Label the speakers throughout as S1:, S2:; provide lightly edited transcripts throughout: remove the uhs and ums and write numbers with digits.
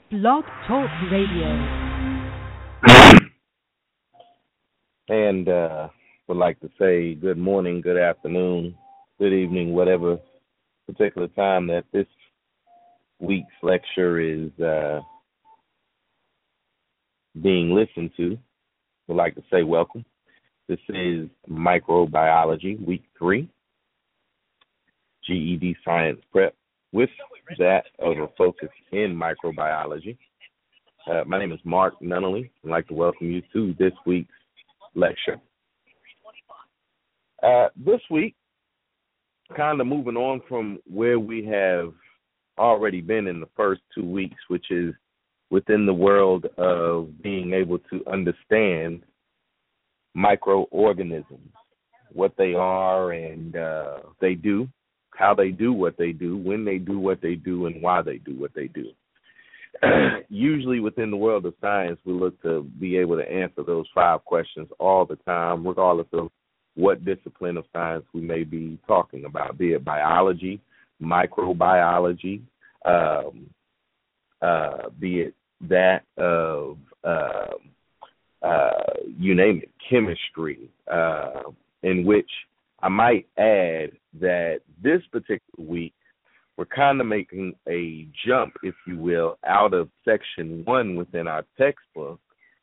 S1: Blog Talk Radio.
S2: And would like to say good morning, good afternoon, good evening, whatever particular time that this week's lecture is being listened to. Would like to say welcome. This is Microbiology, Week 3, GED Science Prep, with that of a focus in microbiology. My name is Mark Nunnally. I'd like to welcome you to this week's lecture. This week, kind of moving on from where we have already been in the first 2 weeks, which is within the world of being able to understand microorganisms, what they are and they do, how they do what they do, when they do what they do, and why they do what they do. Usually within the world of science, we look to be able to answer those 5 questions all the time, regardless of what discipline of science we may be talking about, be it biology, microbiology, be it that of, you name it, chemistry, in which I might add that this particular week, we're kind of making a jump, if you will, out of section 1 within our textbook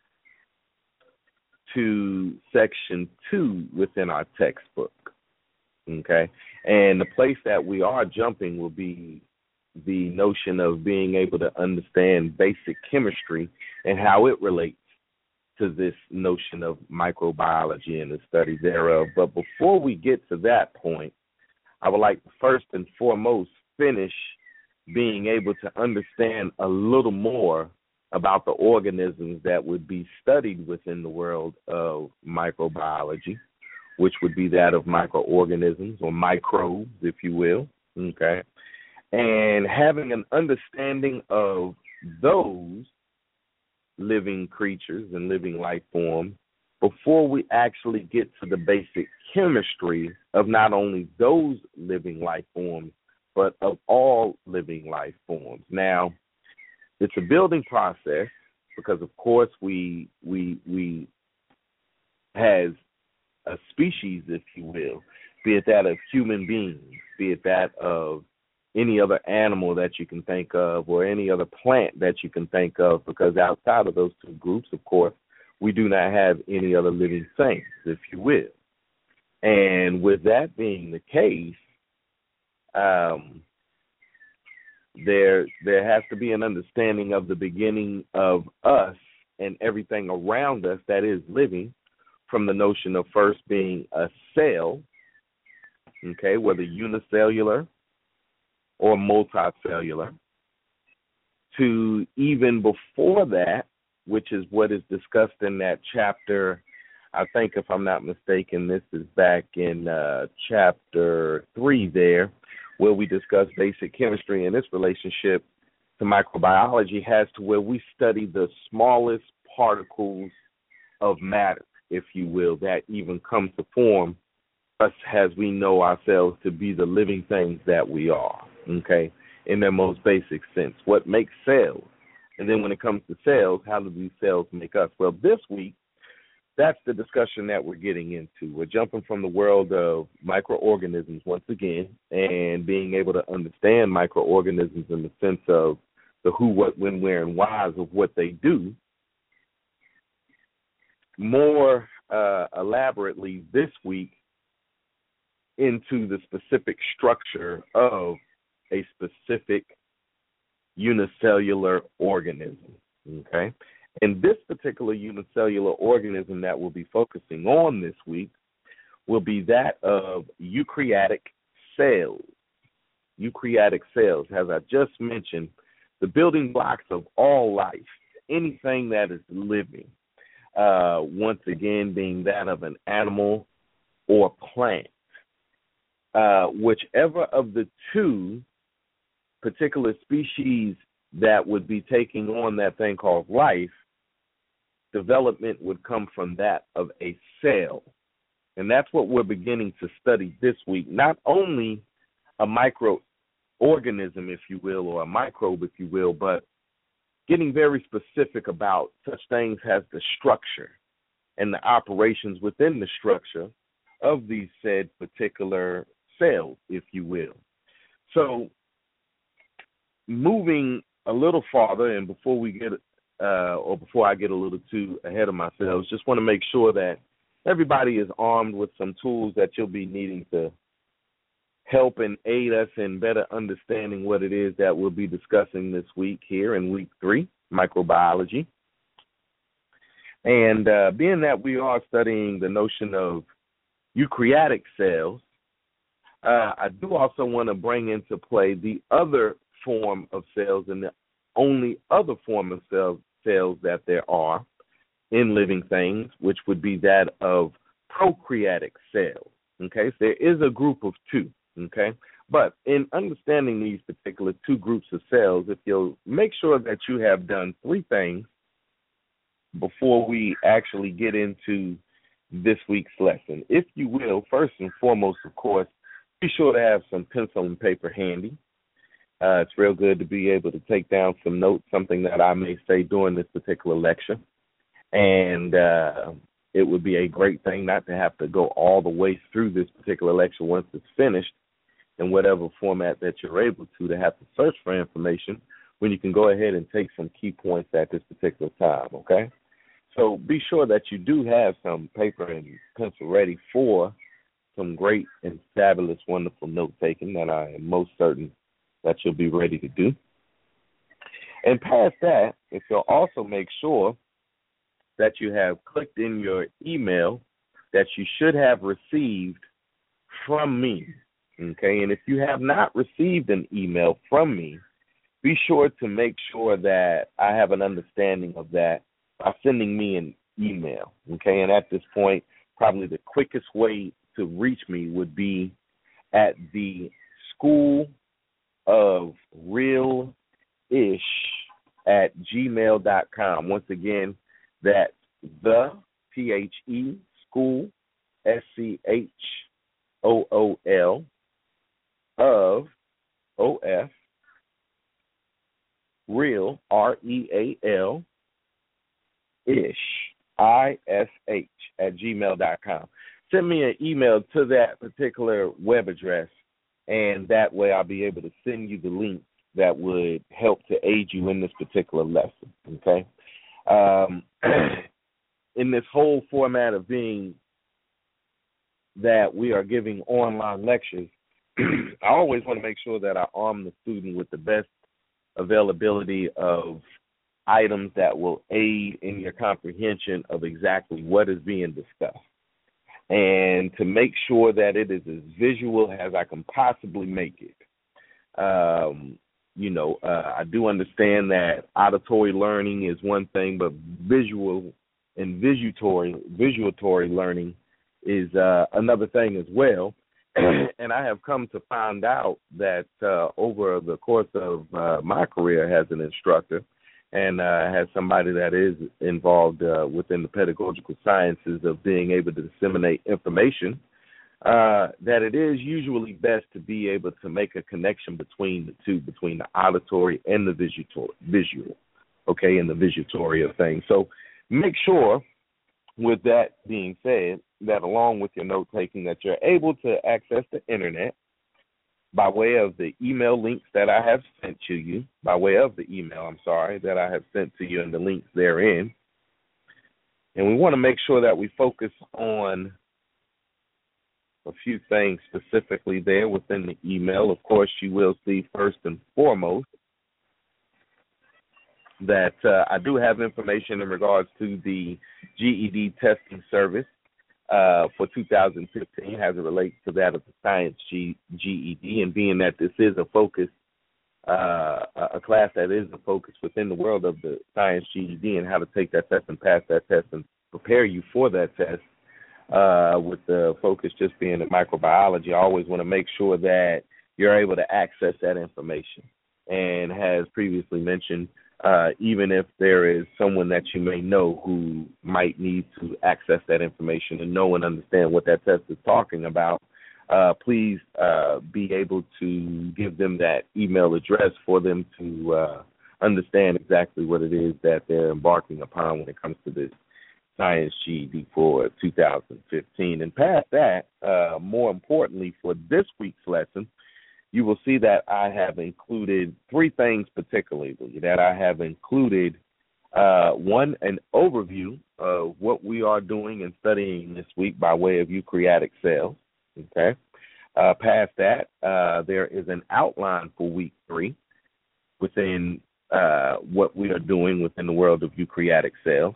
S2: to section 2 within our textbook, okay? And the place that we are jumping will be the notion of being able to understand basic chemistry and how it relates to this notion of microbiology and the study thereof. But before we get to that point, I would like to first and foremost finish being able to understand a little more about the organisms that would be studied within the world of microbiology, which would be that of microorganisms or microbes, if you will, okay? And having an understanding of those living creatures and living life forms before we actually get to the basic chemistry of not only those living life forms, but of all living life forms. Now, it's a building process because, of course, we has a species, if you will, be it that of human beings, be it that of any other animal that you can think of or any other plant that you can think of, because outside of those 2 groups, of course, we do not have any other living things, if you will. And with that being the case, there has to be an understanding of the beginning of us and everything around us that is living, from the notion of first being a cell, okay, whether unicellular or multicellular, to even before that, which is what is discussed in that chapter. I think, if I'm not mistaken, this is back in chapter 3 there, where we discuss basic chemistry, and its relationship to microbiology has to where we study the smallest particles of matter, if you will, that even come to form us as we know ourselves to be the living things that we are, okay, in their most basic sense. What makes cells? And then when it comes to cells, how do these cells make us? Well, this week, that's the discussion that we're getting into. We're jumping from the world of microorganisms once again and being able to understand microorganisms in the sense of the who, what, when, where, and whys of what they do more elaborately this week into the specific structure of a specific unicellular organism, okay? And this particular unicellular organism that we'll be focusing on this week will be that of eukaryotic cells. Eukaryotic cells, as I just mentioned, the building blocks of all life, anything that is living, once again being that of an animal or plant. Whichever of the 2 particular species that would be taking on that thing called life, development would come from that of a cell. And that's what we're beginning to study this week. Not only a microorganism, if you will, or a microbe, if you will, but getting very specific about such things as the structure and the operations within the structure of these said particular cells, if you will. So moving a little farther, and before I get a little too ahead of myself, just want to make sure that everybody is armed with some tools that you'll be needing to help and aid us in better understanding what it is that we'll be discussing this week here in week 3, microbiology. And being that we are studying the notion of eukaryotic cells, I do also want to bring into play the other form of cells and the only other form of cells that there are in living things, which would be that of prokaryotic cells. Okay, so there is a group of 2. Okay, but in understanding these particular 2 groups of cells, if you'll make sure that you have done 3 things before we actually get into this week's lesson. If you will, first and foremost, of course, be sure to have some pencil and paper handy. It's real good to be able to take down some notes, something that I may say during this particular lecture. And it would be a great thing not to have to go all the way through this particular lecture once it's finished in whatever format that you're able to have to search for information when you can go ahead and take some key points at this particular time, okay? So be sure that you do have some paper and pencil ready for some great and fabulous, wonderful note-taking that I am most certain that you'll be ready to do. And past that, if you'll also make sure that you have clicked in your email that you should have received from me, okay? And if you have not received an email from me, be sure to make sure that I have an understanding of that by sending me an email, okay? And at this point, probably the quickest way to reach me would be at the School of Real-ish@gmail.com. Once again, that's the THE School SCHOOL of OF Real REAL ISH @gmail.com. Send me an email to that particular web address, and that way I'll be able to send you the link that would help to aid you in this particular lesson, okay? In this whole format of being that we are giving online lectures, I always want to make sure that I arm the student with the best availability of items that will aid in your comprehension of exactly what is being discussed, and to make sure that it is as visual as I can possibly make it. I do understand that auditory learning is one thing, but visual and visuatory learning is another thing as well. And I have come to find out that over the course of my career as an instructor, and has somebody that is involved within the pedagogical sciences of being able to disseminate information, that it is usually best to be able to make a connection between the two, between the auditory and the visual, okay, and the visuatory of things. So make sure, with that being said, that along with your note-taking that you're able to access the Internet by way of the email links that I have sent to you, that I have sent to you and the links therein. And we want to make sure that we focus on a few things specifically there within the email. Of course, you will see first and foremost that I do have information in regards to the GED testing service for 2015 as it relates to that of the Science GED, and being that this is a focus, a class that is a focus within the world of the Science GED and how to take that test and pass that test and prepare you for that test, with the focus just being in microbiology, I always want to make sure that you're able to access that information. And as previously mentioned, even if there is someone that you may know who might need to access that information and know and understand what that test is talking about, please be able to give them that email address for them to understand exactly what it is that they're embarking upon when it comes to this Science GED for 2015. And past that, more importantly, for this week's lesson, you will see that I have included three things particularly that I have included. One, an overview of what we are doing and studying this week by way of eukaryotic cells. Okay. Past that, there is an outline for week 3 within what we are doing within the world of eukaryotic cells.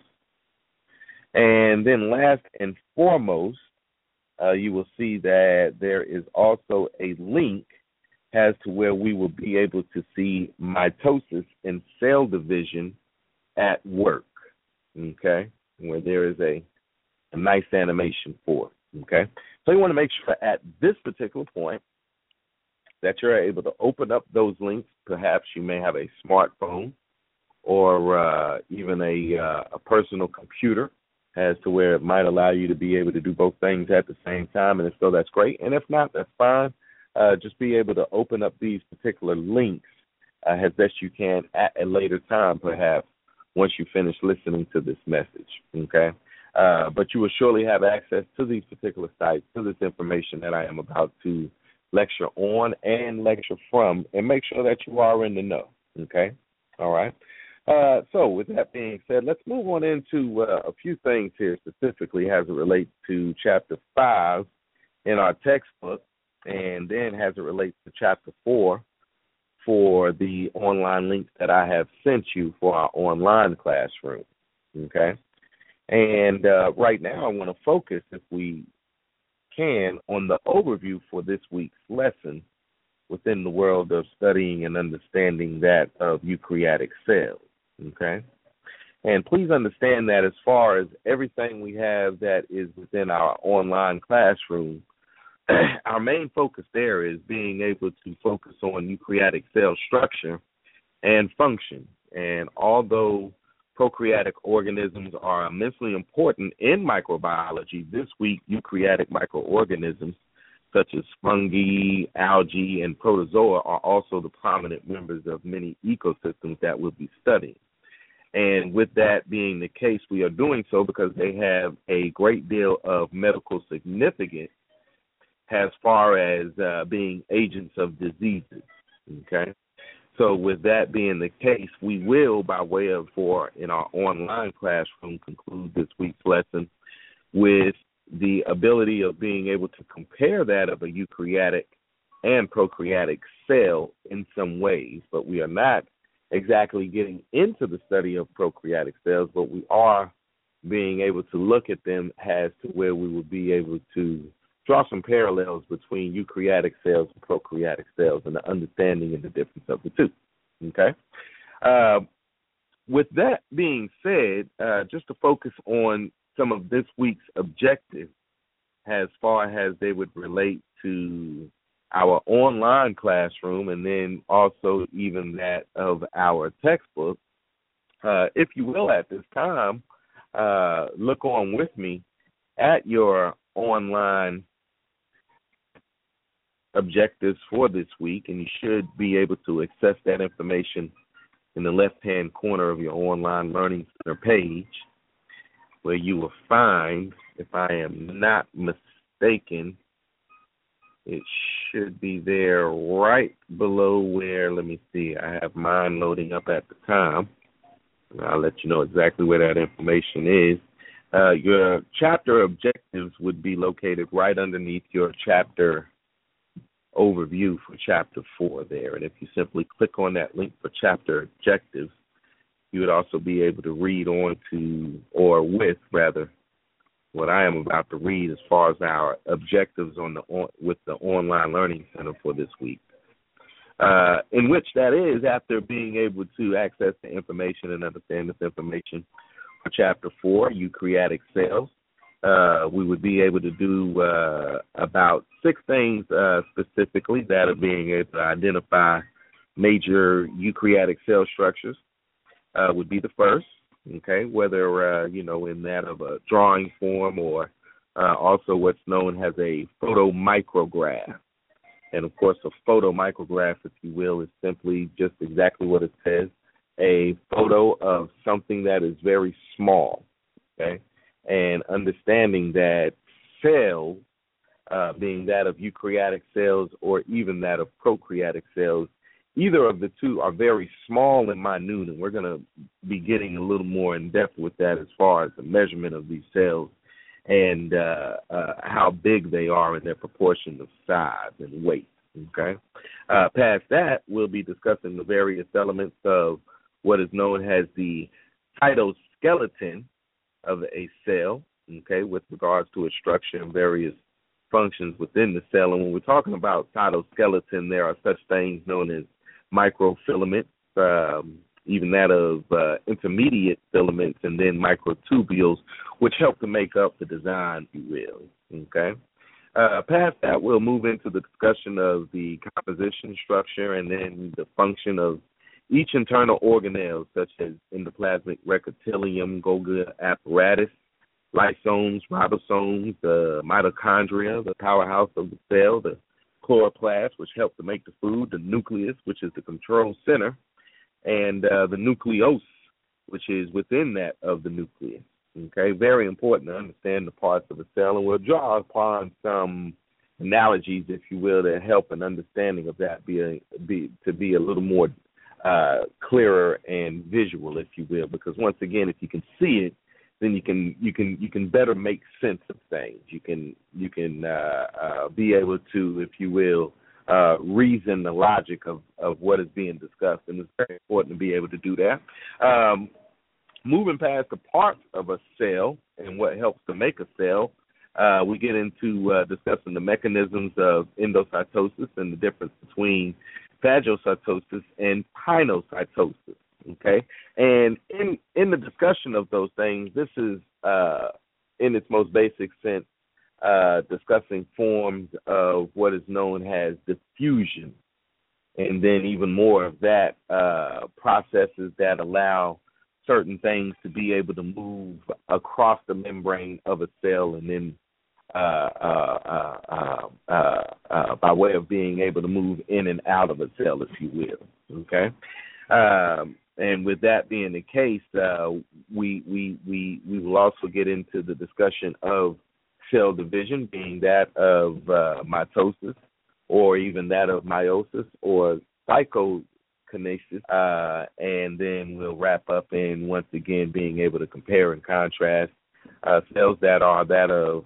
S2: And then last and foremost, you will see that there is also a link as to where we will be able to see mitosis and cell division at work, okay, where there is a nice animation for it, okay? So you want to make sure at this particular point that you're able to open up those links. Perhaps you may have a smartphone or even a personal computer as to where it might allow you to be able to do both things at the same time, and if so, that's great. And if not, that's fine. Just be able to open up these particular links as best you can at a later time, perhaps, once you finish listening to this message, okay? But you will surely have access to these particular sites, to this information that I am about to lecture on and lecture from, and make sure that you are in the know, okay? All right? So with that being said, let's move on into a few things here specifically as it relates to Chapter 5 in our textbook, and then as it relates to Chapter 4 for the online links that I have sent you for our online classroom, okay? And right now I want to focus, if we can, on the overview for this week's lesson within the world of studying and understanding that of eukaryotic cells, okay? And please understand that as far as everything we have that is within our online classroom, our main focus there is being able to focus on eukaryotic cell structure and function. And although prokaryotic organisms are immensely important in microbiology, this week eukaryotic microorganisms such as fungi, algae, and protozoa are also the prominent members of many ecosystems that we'll be studying. And with that being the case, we are doing so because they have a great deal of medical significance as far as being agents of diseases, okay? So with that being the case, we will, by way of in our online classroom, conclude this week's lesson with the ability of being able to compare that of a eukaryotic and prokaryotic cell in some ways. But we are not exactly getting into the study of prokaryotic cells, but we are being able to look at them as to where we will be able to draw some parallels between eukaryotic cells and prokaryotic cells and the understanding and the difference of the two, okay? With that being said, just to focus on some of this week's objectives as far as they would relate to our online classroom and then also even that of our textbook, if you will, at this time, look on with me at your online objectives for this week, and you should be able to access that information in the left-hand corner of your online learning center page, where you will find, if I am not mistaken, it should be there right below where, let me see, I have mine loading up at the time. I'll let you know exactly where that information is. Your chapter objectives would be located right underneath your chapter overview for Chapter 4 there. And if you simply click on that link for chapter objectives, you would also be able to read on to, or with, rather, what I am about to read as far as our objectives with the Online Learning Center for this week. In which that is, after being able to access the information and understand this information for Chapter 4, eukaryotic cells, we would be able to do about 6 things specifically. That of being able to identify major eukaryotic cell structures would be the first, okay, whether, in that of a drawing form or also what's known as a photomicrograph. And, of course, a photomicrograph, if you will, is simply just exactly what it says. a photo of something that is very small, okay, and understanding that cells, being that of eukaryotic cells or even that of prokaryotic cells, either of the two are very small and minute, and we're going to be getting a little more in depth with that as far as the measurement of these cells and how big they are in their proportion of size and weight. Okay. Past that, we'll be discussing the various elements of what is known as the cytoskeleton of a cell, okay, with regards to its structure and various functions within the cell. And when we're talking about cytoskeleton, there are such things known as microfilaments, even that of intermediate filaments, and then microtubules, which help to make up the design, if you will. Okay. Past that, we'll move into the discussion of the composition, structure, and then the function of each internal organelle, such as endoplasmic reticulum, Golgi apparatus, lysosomes, ribosomes, the mitochondria, the powerhouse of the cell, the chloroplast, which help to make the food, the nucleus, which is the control center, and the nucleus, which is within that of the nucleus. Okay, very important to understand the parts of a cell, and we'll draw upon some analogies, if you will, to help an understanding of that be a little more clearer and visual, if you will. Because once again, if you can see it, then you can better make sense of things. You can be able to, if you will, reason the logic of what is being discussed, and it's very important to be able to do that. Moving past the parts of a cell and what helps to make a cell, we get into discussing the mechanisms of endocytosis and the difference between phagocytosis and pinocytosis. Okay, and in the discussion of those things, this is in its most basic sense discussing forms of what is known as diffusion, and then even more of that processes that allow certain things to be able to move across the membrane of a cell, and then by way of being able to move in and out of a cell, if you will. Okay, and with that being the case, we will also get into the discussion of cell division, being that of mitosis, or even that of meiosis, or cytokinesis, and then we'll wrap up in, once again, being able to compare and contrast cells that are that of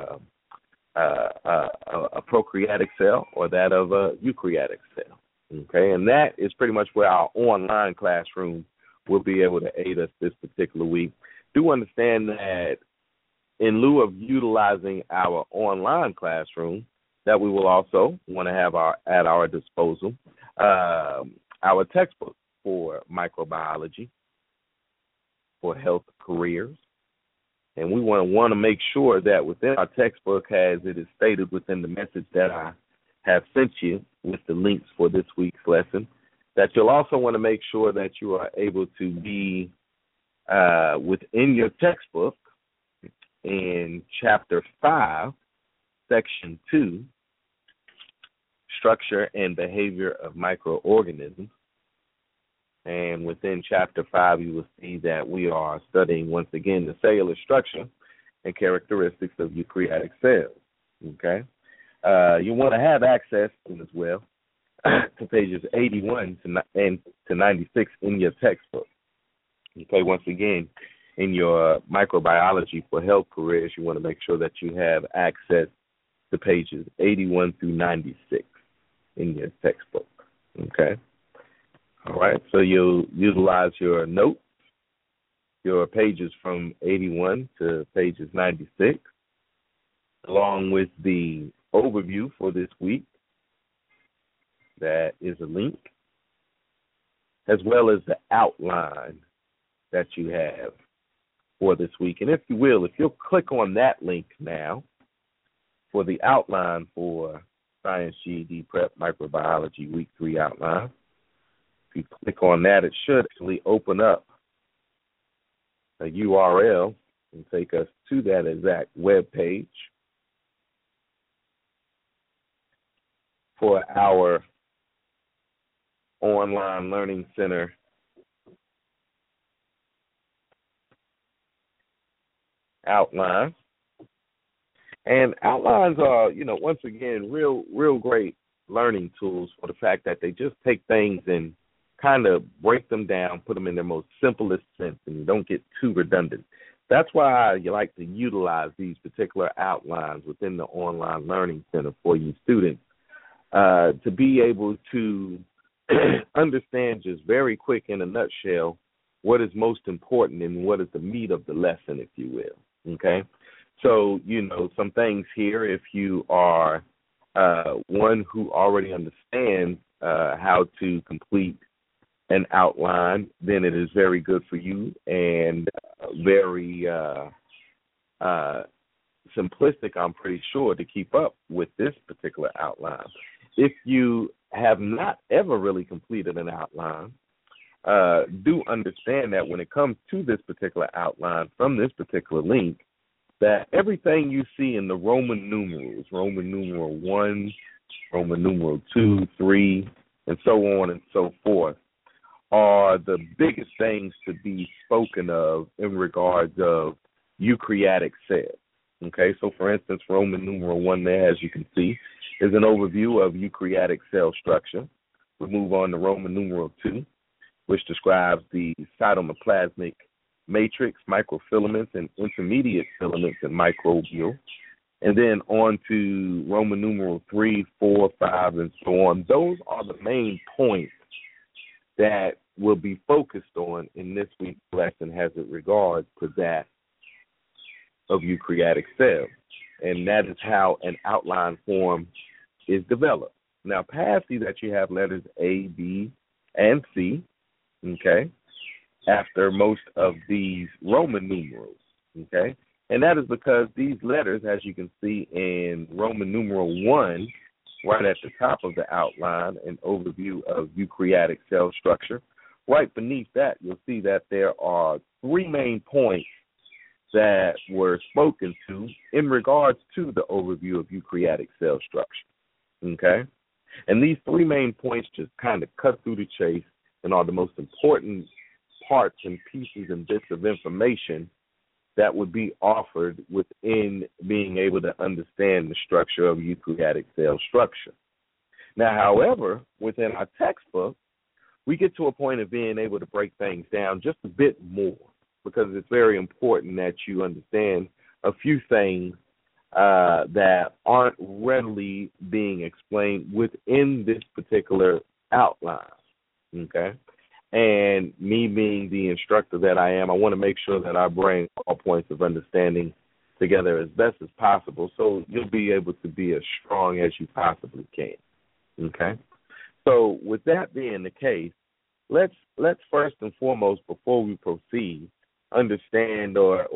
S2: a prokaryotic cell or that of a eukaryotic cell. Okay, and that is pretty much where our online classroom will be able to aid us this particular week. Do understand that in lieu of utilizing our online classroom, that we will also want to have at our disposal our textbook for microbiology, for health careers. And we want to make sure that within our textbook, as it is stated within the message that I have sent you with the links for this week's lesson, that you'll also want to make sure that you are able to be within your textbook in Chapter 5, Section 2, Structure and Behavior of Microorganisms. And within Chapter 5, you will see that we are studying, once again, the cellular structure and characteristics of eukaryotic cells. Okay? You want to have access to, as well, to pages 81 to 96 in your textbook. Okay, once again, in your microbiology for health careers, you want to make sure that you have access to pages 81 through 96 in your textbook. Okay? All right, so you'll utilize your notes, your pages from 81 to pages 96, along with the overview for this week. That is a link, as well as the outline that you have for this week. And if you will, if you'll click on that link now for the outline for Science GED Prep Microbiology Week 3 outline, if you click on that, it should actually open up a URL and take us to that exact web page for our online learning center outlines. And outlines are, once again, real great learning tools for the fact that they just take things and kind of break them down, put them in their most simplest sense, and you don't get too redundant. That's why you like to utilize these particular outlines within the online learning center for you students to be able to understand just very quick in a nutshell what is most important and what is the meat of the lesson, if you will. Okay? So, some things here, if you are one who already understands how to complete an outline, then it is very good for you and very simplistic, I'm pretty sure, to keep up with this particular outline. If you have not ever really completed an outline, do understand that when it comes to this particular outline from this particular link, that everything you see in the Roman numerals, Roman numeral 1, Roman numeral 2, 3, and so on and so forth, are the biggest things to be spoken of in regards of eukaryotic cells. Okay, so for instance, Roman numeral 1 there, as you can see, is an overview of eukaryotic cell structure. We move on to Roman numeral 2, which describes the cytomoplasmic matrix, microfilaments, and intermediate filaments and microbial. And then on to Roman numeral 3, 4, 5, and so on. Those are the main points that will be focused on in this week's lesson as it regards to that of eukaryotic cells. And that is how an outline form is developed. Now, past these that you have letters A, B, and C, okay, after most of these Roman numerals, okay? And that is because these letters, as you can see in Roman numeral 1, right at the top of the outline, an overview of eukaryotic cell structure. Right beneath that, you'll see that there are three main points that were spoken to in regards to the overview of eukaryotic cell structure, okay? And these three main points just kind of cut through the chase and are the most important parts and pieces and bits of information that would be offered within being able to understand the structure of eukaryotic cell structure. Now, however, within our textbook, we get to a point of being able to break things down just a bit more because it's very important that you understand a few things that aren't readily being explained within this particular outline, okay? And me being the instructor that I am, I want to make sure that I bring all points of understanding together as best as possible so you'll be able to be as strong as you possibly can, okay? So with that being the case, let's first and foremost, before we proceed, understand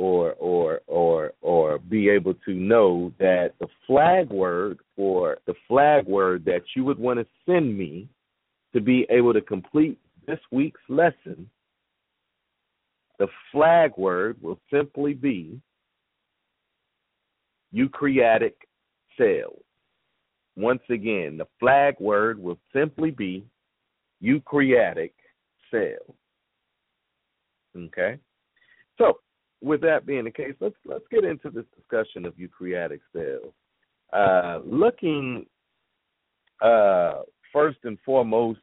S2: or be able to know that the flag word that you would want to send me to be able to complete this week's lesson, the flag word will simply be eukaryotic cells. Once again, the flag word will simply be eukaryotic cells. Okay? So, with that being the case, let's get into this discussion of eukaryotic cells. Looking first and foremost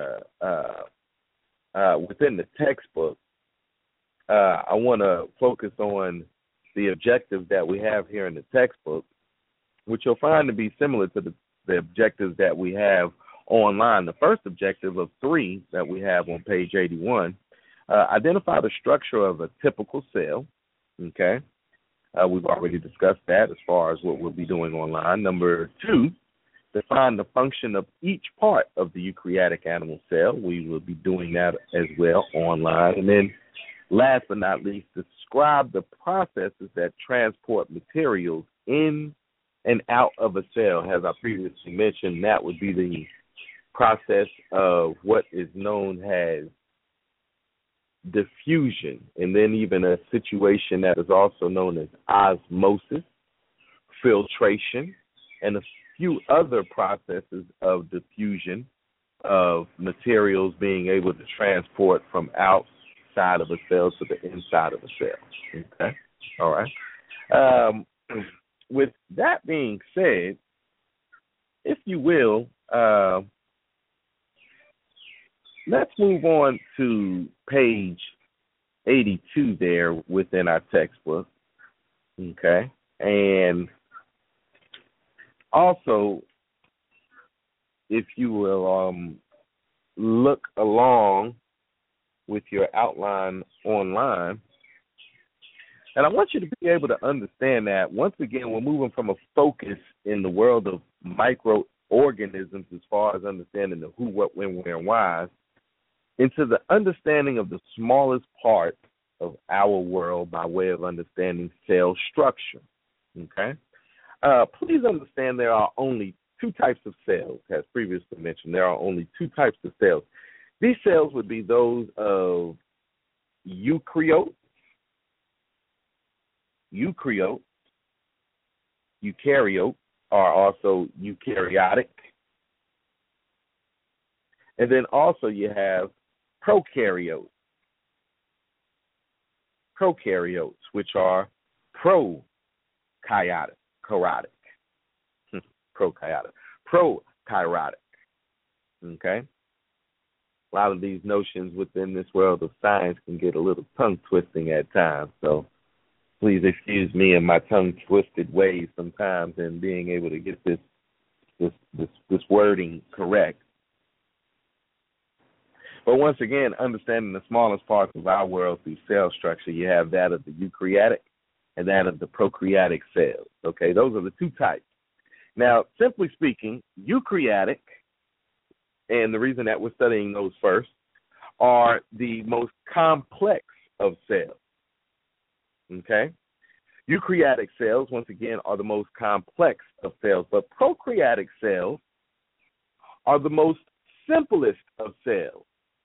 S2: within the textbook, I want to focus on the objectives that we have here in the textbook, which you'll find to be similar to the objectives that we have online. The first objective of 3 that we have on page 81, identify the structure of a typical cell, okay? We've already discussed that as far as what we'll be doing online. Number 2, define the function of each part of the eukaryotic animal cell. We will be doing that as well online. And then last but not least, describe the processes that transport materials in and out of a cell. As I previously mentioned, that would be the process of what is known as diffusion, and then even a situation that is also known as osmosis, filtration, and a few other processes of diffusion of materials being able to transport from outside of a cell to the inside of a cell. Okay? All right. Um, with that being said, if you will, let's move on to page 82 there within our textbook. Okay. And also, if you will look along with your outline online, and I want you to be able to understand that, once again, we're moving from a focus in the world of microorganisms as far as understanding the who, what, when, where, and why, into the understanding of the smallest part of our world by way of understanding cell structure. Okay? Please understand there are only two types of cells, as previously mentioned. There are only two types of cells. These cells would be those of eukaryotes, eukaryote are also eukaryotic. And then also you have prokaryotes, which are prokaryotic, prokaryotic. Okay? A lot of these notions within this world of science can get a little tongue twisting at times, so please excuse me and my tongue twisted ways sometimes in being able to get this wording correct. But once again, understanding the smallest parts of our world through cell structure, you have that of the eukaryotic and that of the prokaryotic cells. Okay, those are the two types. Now, simply speaking, eukaryotic, and the reason that we're studying those first, are the most complex of cells. Okay? Eukaryotic cells, once again, are the most complex of cells, but prokaryotic cells are the most simplest of cells.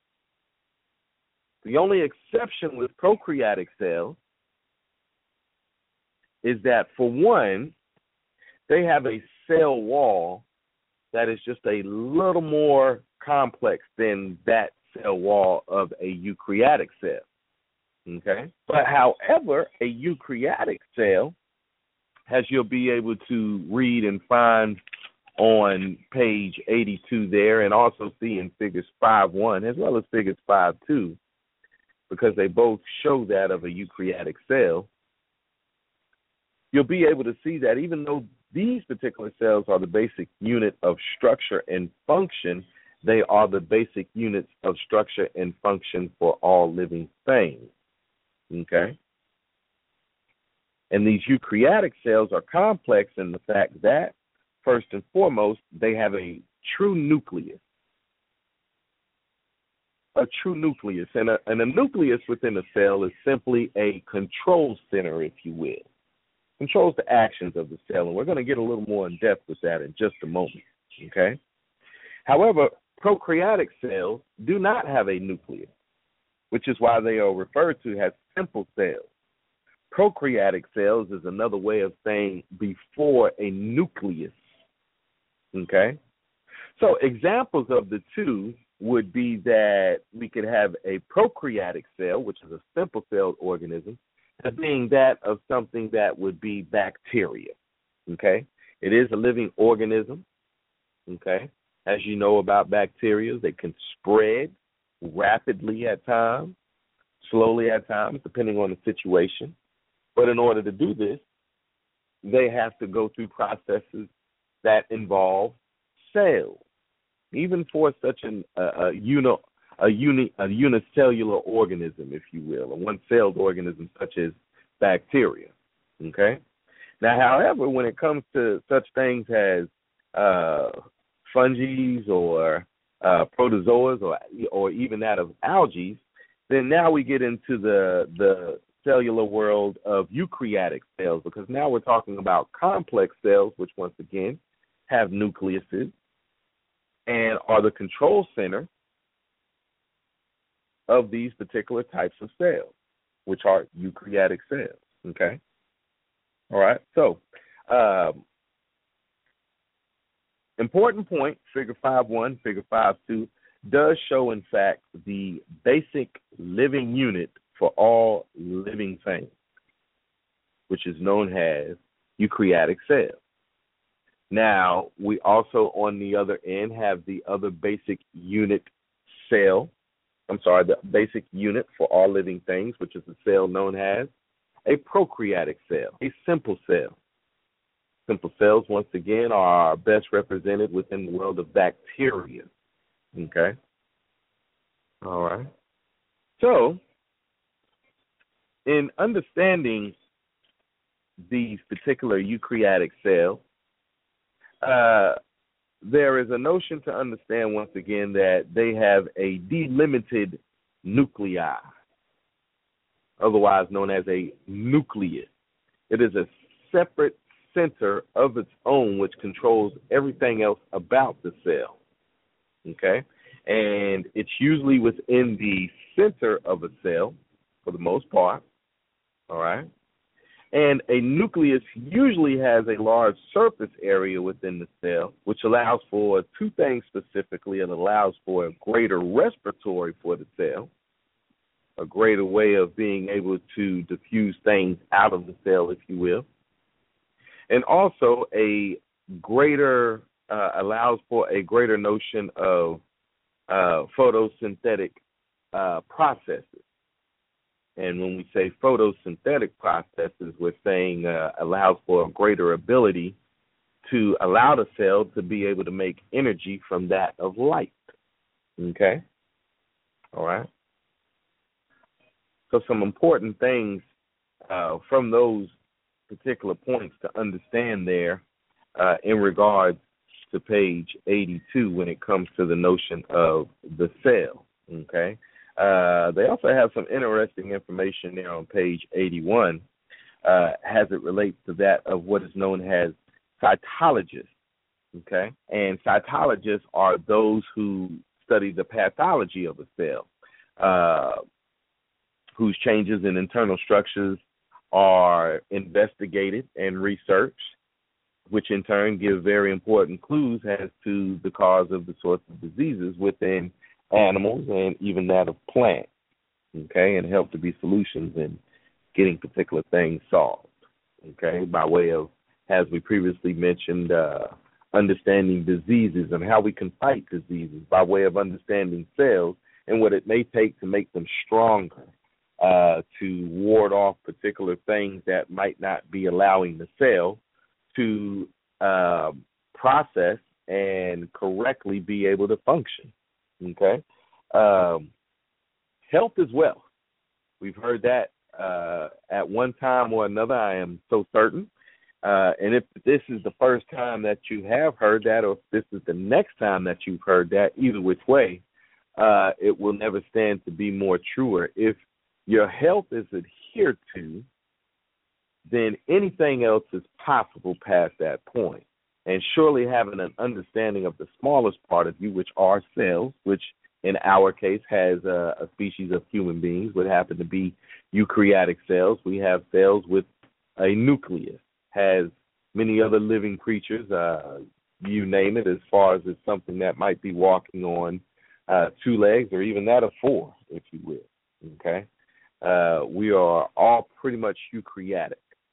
S2: The only exception with prokaryotic cells is that, for one, they have a cell wall that is just a little more complex than that cell wall of a eukaryotic cell. Okay? But however, a eukaryotic cell, as you'll be able to read and find on page 82 there, and also see in figures 5.1 as well as figures 5.2, because they both show that of a eukaryotic cell, you'll be able to see that even though these particular cells are the basic unit of structure and function, they are the basic units of structure and function for all living things. Okay? And these eukaryotic cells are complex in the fact that, first and foremost, they have a true nucleus. A true nucleus. And a nucleus within a cell is simply a control center, if you will. Controls the actions of the cell, and we're going to get a little more in depth with that in just a moment. Okay? However, prokaryotic cells do not have a nucleus, which is why they are referred to as simple cells. Prokaryotic cells is another way of saying before a nucleus. Okay? So examples of the two would be that we could have a prokaryotic cell, which is a simple-celled organism, as being that of something that would be bacteria. Okay? It is a living organism. Okay? As you know about bacteria, they can spread rapidly at times, slowly at times, depending on the situation. But in order to do this, they have to go through processes that involve cells. Even for such a unicellular organism, if you will, a one-celled organism such as bacteria. Okay? Now, however, when it comes to such things as fungi or protozoas or even that of algae, then now we get into the cellular world of eukaryotic cells, because now we're talking about complex cells, which once again have nucleuses and are the control center of these particular types of cells, which are eukaryotic cells. Okay? All right? So, important point, figure 5.1, figure 5.2, does show, in fact, the basic living unit for all living things. which is known as eukaryotic cells. Now, we also, on the other end, have the other basic unit cell. The basic unit for all living things, which is a cell known as a prokaryotic cell, a simple cell. Simple cells, once again, are best represented within the world of bacteria. Okay? All right. So, in understanding these particular eukaryotic cells, there is a notion to understand, once again, that they have a delimited nuclei, otherwise known as a nucleus. It is a separate center of its own which controls everything else about the cell. Okay? And it's usually within the center of a cell, for the most part. All right? And a nucleus usually has a large surface area within the cell, which allows for two things specifically. It allows for a greater respiratory for the cell, a greater way of being able to diffuse things out of the cell, if you will. And also a greater, allows for a greater notion of photosynthetic processes. And when we say photosynthetic processes, we're saying allows for a greater ability to allow the cell to be able to make energy from that of light. Okay? All right? So some important things from those particular points to understand there in regards to page 82 when it comes to the notion of the cell. Okay? They also have some interesting information there on page 81 as it relates to that of what is known as cytologists, okay? And cytologists are those who study the pathology of a cell, whose changes in internal structures are investigated and researched, which in turn give very important clues as to the cause of the sorts of diseases within animals and even that of plants, okay, and help to be solutions in getting particular things solved, okay, by way of, as we previously mentioned, understanding diseases and how we can fight diseases by way of understanding cells and what it may take to make them stronger, to ward off particular things that might not be allowing the cell to process and correctly be able to function. Okay, health is wealth. We've heard that at one time or another, I am so certain. And if this is the first time that you have heard that, or if this is the next time that you've heard that, either which way, it will never stand to be more truer. If your health is adhered to, then anything else is possible past that point. And surely having an understanding of the smallest part of you, which are cells, which in our case has a species of human beings, would happen to be eukaryotic cells. We have cells with a nucleus, has many other living creatures, you name it, as far as it's something that might be walking on two legs or even that of four, if you will. Okay? We are all pretty much eukaryotic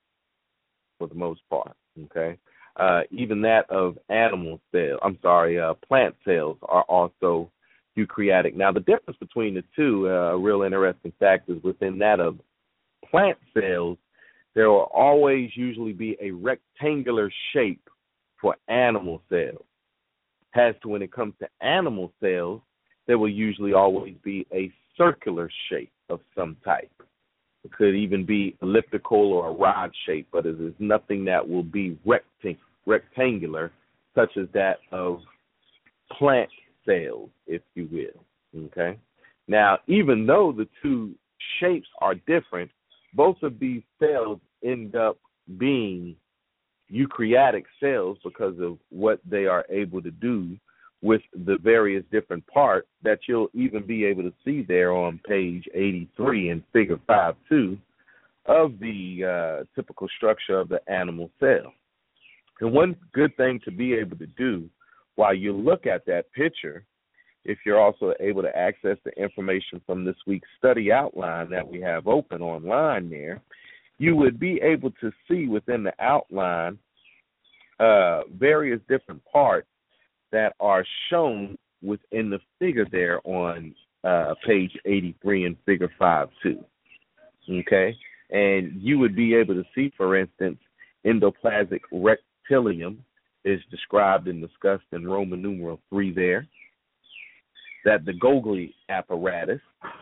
S2: for the most part. Okay? Even that of animal cells, plant cells are also eukaryotic. Now, the difference between the two, a real interesting fact is within that of plant cells, there will always usually be a rectangular shape for animal cells. As to when it comes to animal cells, there will usually always be a circular shape of some type. It could even be elliptical or a rod shape, but it is nothing that will be rectangular, such as that of plant cells, if you will. Okay. Now, even though the two shapes are different, both of these cells end up being eukaryotic cells because of what they are able to do with the various different parts that you'll even be able to see there on page 83 in figure 5.2 of the typical structure of the animal cell. And one good thing to be able to do while you look at that picture, if you're also able to access the information from this week's study outline that we have open online there, you would be able to see within the outline various different parts that are shown within the figure there on page 83 in figure 5.2. Okay? And you would be able to see, for instance, endoplasmic rectilium is described and discussed in Roman numeral 3 there. That the Golgi apparatus,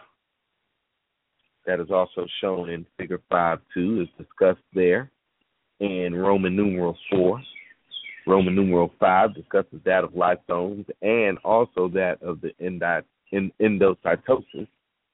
S2: that is also shown in figure 5.2, is discussed there in Roman numeral 4. Roman numeral 5 discusses that of lysosomes and also that of the endocytosis,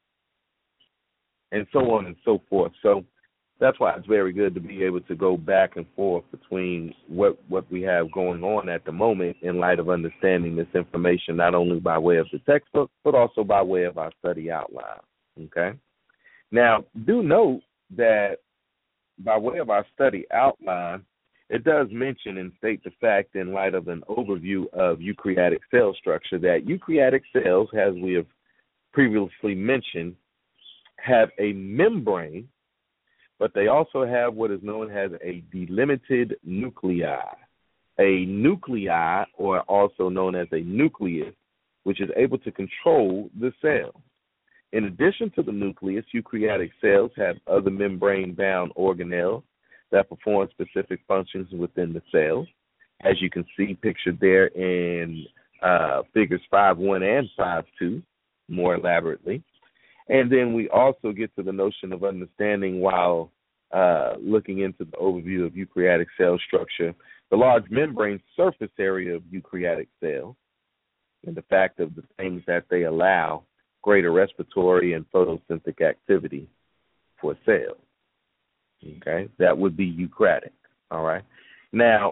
S2: and so on and so forth. So that's why it's very good to be able to go back and forth between what we have going on at the moment in light of understanding this information, not only by way of the textbook, but also by way of our study outline. Okay? Now, do note that by way of our study outline, it does mention and state the fact in light of an overview of eukaryotic cell structure that eukaryotic cells, as we have previously mentioned, have a membrane, but they also have what is known as a delimited nuclei. A nuclei, or also known as a nucleus, which is able to control the cell. In addition to the nucleus, eukaryotic cells have other membrane-bound organelles that perform specific functions within the cells, as you can see pictured there in figures 5.1 and 5.2, more elaborately. And then we also get to the notion of understanding, while looking into the overview of eukaryotic cell structure, the large membrane surface area of eukaryotic cells, and the fact of the things that they allow greater respiratory and photosynthetic activity for cells. Okay, that would be eukaryotic. All right. Now,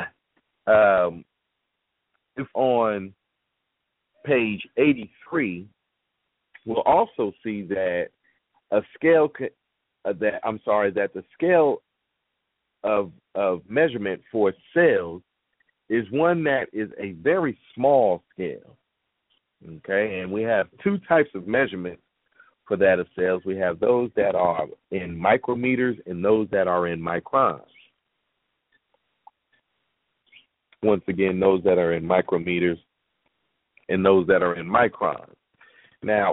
S2: if on page 83, we'll also see that the scale of measurement for cells is one that is a very small scale. Okay, and we have two types of measurements for that of cells. We have those that are in micrometers and those that are in microns. Once again, those that are in micrometers and those that are in microns. Now,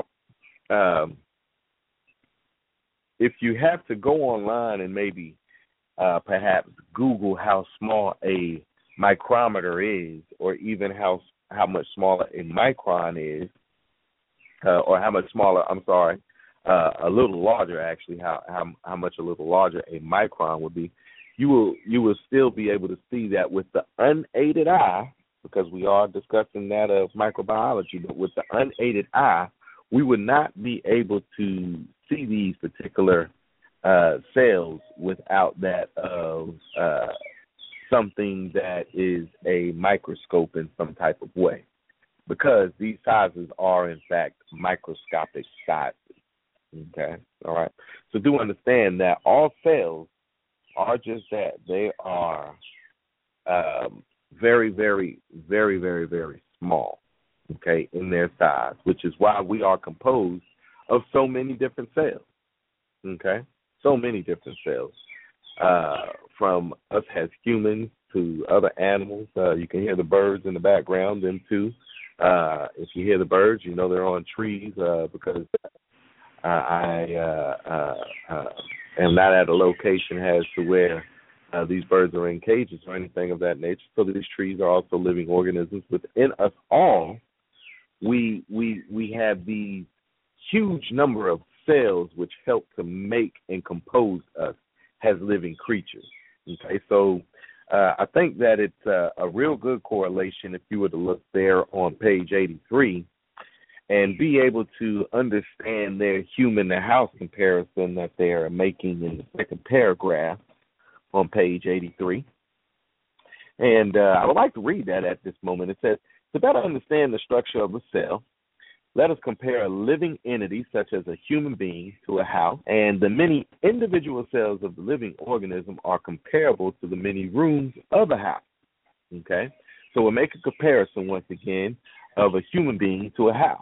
S2: if you have to go online and maybe perhaps Google how small a micrometer is, or even how much smaller a micron is, or how much smaller, a little larger actually, how much a little larger a micron would be, you will still be able to see that with the unaided eye, because we are discussing that of microbiology, but with the unaided eye, we would not be able to see these particular cells without that of something that is a microscope in some type of way, because these sizes are, in fact, microscopic sizes. Okay? All right? So do understand that all cells are just that. They are very, very, very, very, very small, okay, in their size, which is why we are composed of so many different cells, okay? So many different cells, from us as humans to other animals. You can hear the birds in the background, them too. If you hear the birds, you know they're on trees, because I am not at a location as to where these birds are in cages or anything of that nature. So these trees are also living organisms. Within us all, we have these huge number of cells which help to make and compose us as living creatures. Okay, so I think that it's a real good correlation if you were to look there on page 83 and be able to understand their human-to-house comparison that they are making in the second paragraph on page 83. And I would like to read that at this moment. It says, to better understand the structure of a cell, let us compare a living entity such as a human being to a house, and the many individual cells of the living organism are comparable to the many rooms of a house. Okay? So we'll make a comparison once again of a human being to a house.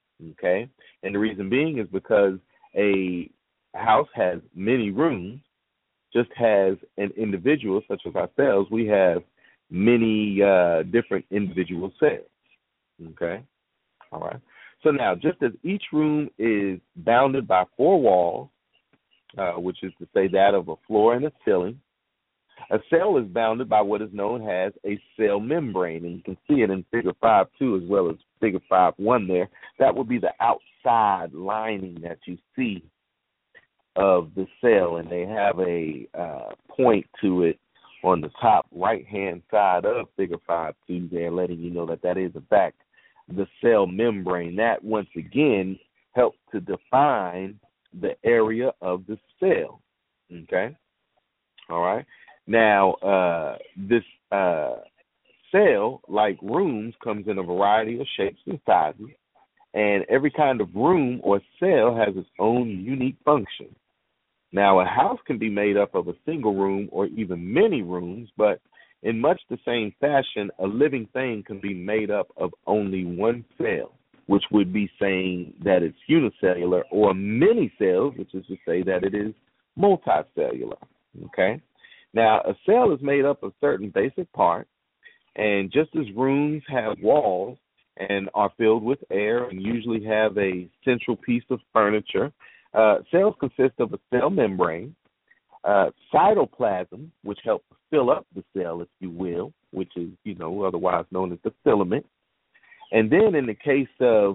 S2: Okay? And the reason being is because a house has many rooms, just has an individual, such as ourselves, we have many different individual cells. Okay? All right. So now, just as each room is bounded by four walls, which is to say that of a floor and a ceiling, a cell is bounded by what is known as a cell membrane, and you can see it in Figure 5.2 as well as Figure 5.1 there. That would be the outside lining that you see of the cell, and they have a point to it on the top right-hand side of Figure 5.2 there, letting you know that that is, in fact, the cell membrane. That, once again, helps to define the area of the cell. Okay? All right? Now, this cell, like rooms, comes in a variety of shapes and sizes, and every kind of room or cell has its own unique function. Now, a house can be made up of a single room or even many rooms, but in much the same fashion, a living thing can be made up of only one cell, which would be saying that it's unicellular, or many cells, which is to say that it is multicellular. Okay? Now, a cell is made up of certain basic parts, and just as rooms have walls and are filled with air and usually have a central piece of furniture, cells consist of a cell membrane, cytoplasm, which helps fill up the cell, if you will, which is, otherwise known as the filament. And then in the case of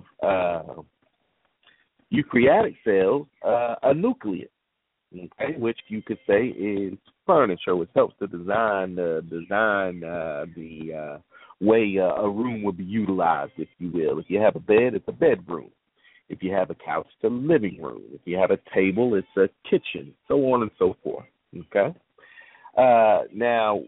S2: eukaryotic cells, a nucleus, okay, which you could say is furniture, which helps to design the way a room would be utilized, if you will. If you have a bed, it's a bedroom. If you have a couch, it's a living room. If you have a table, it's a kitchen, so on and so forth. Okay? Now,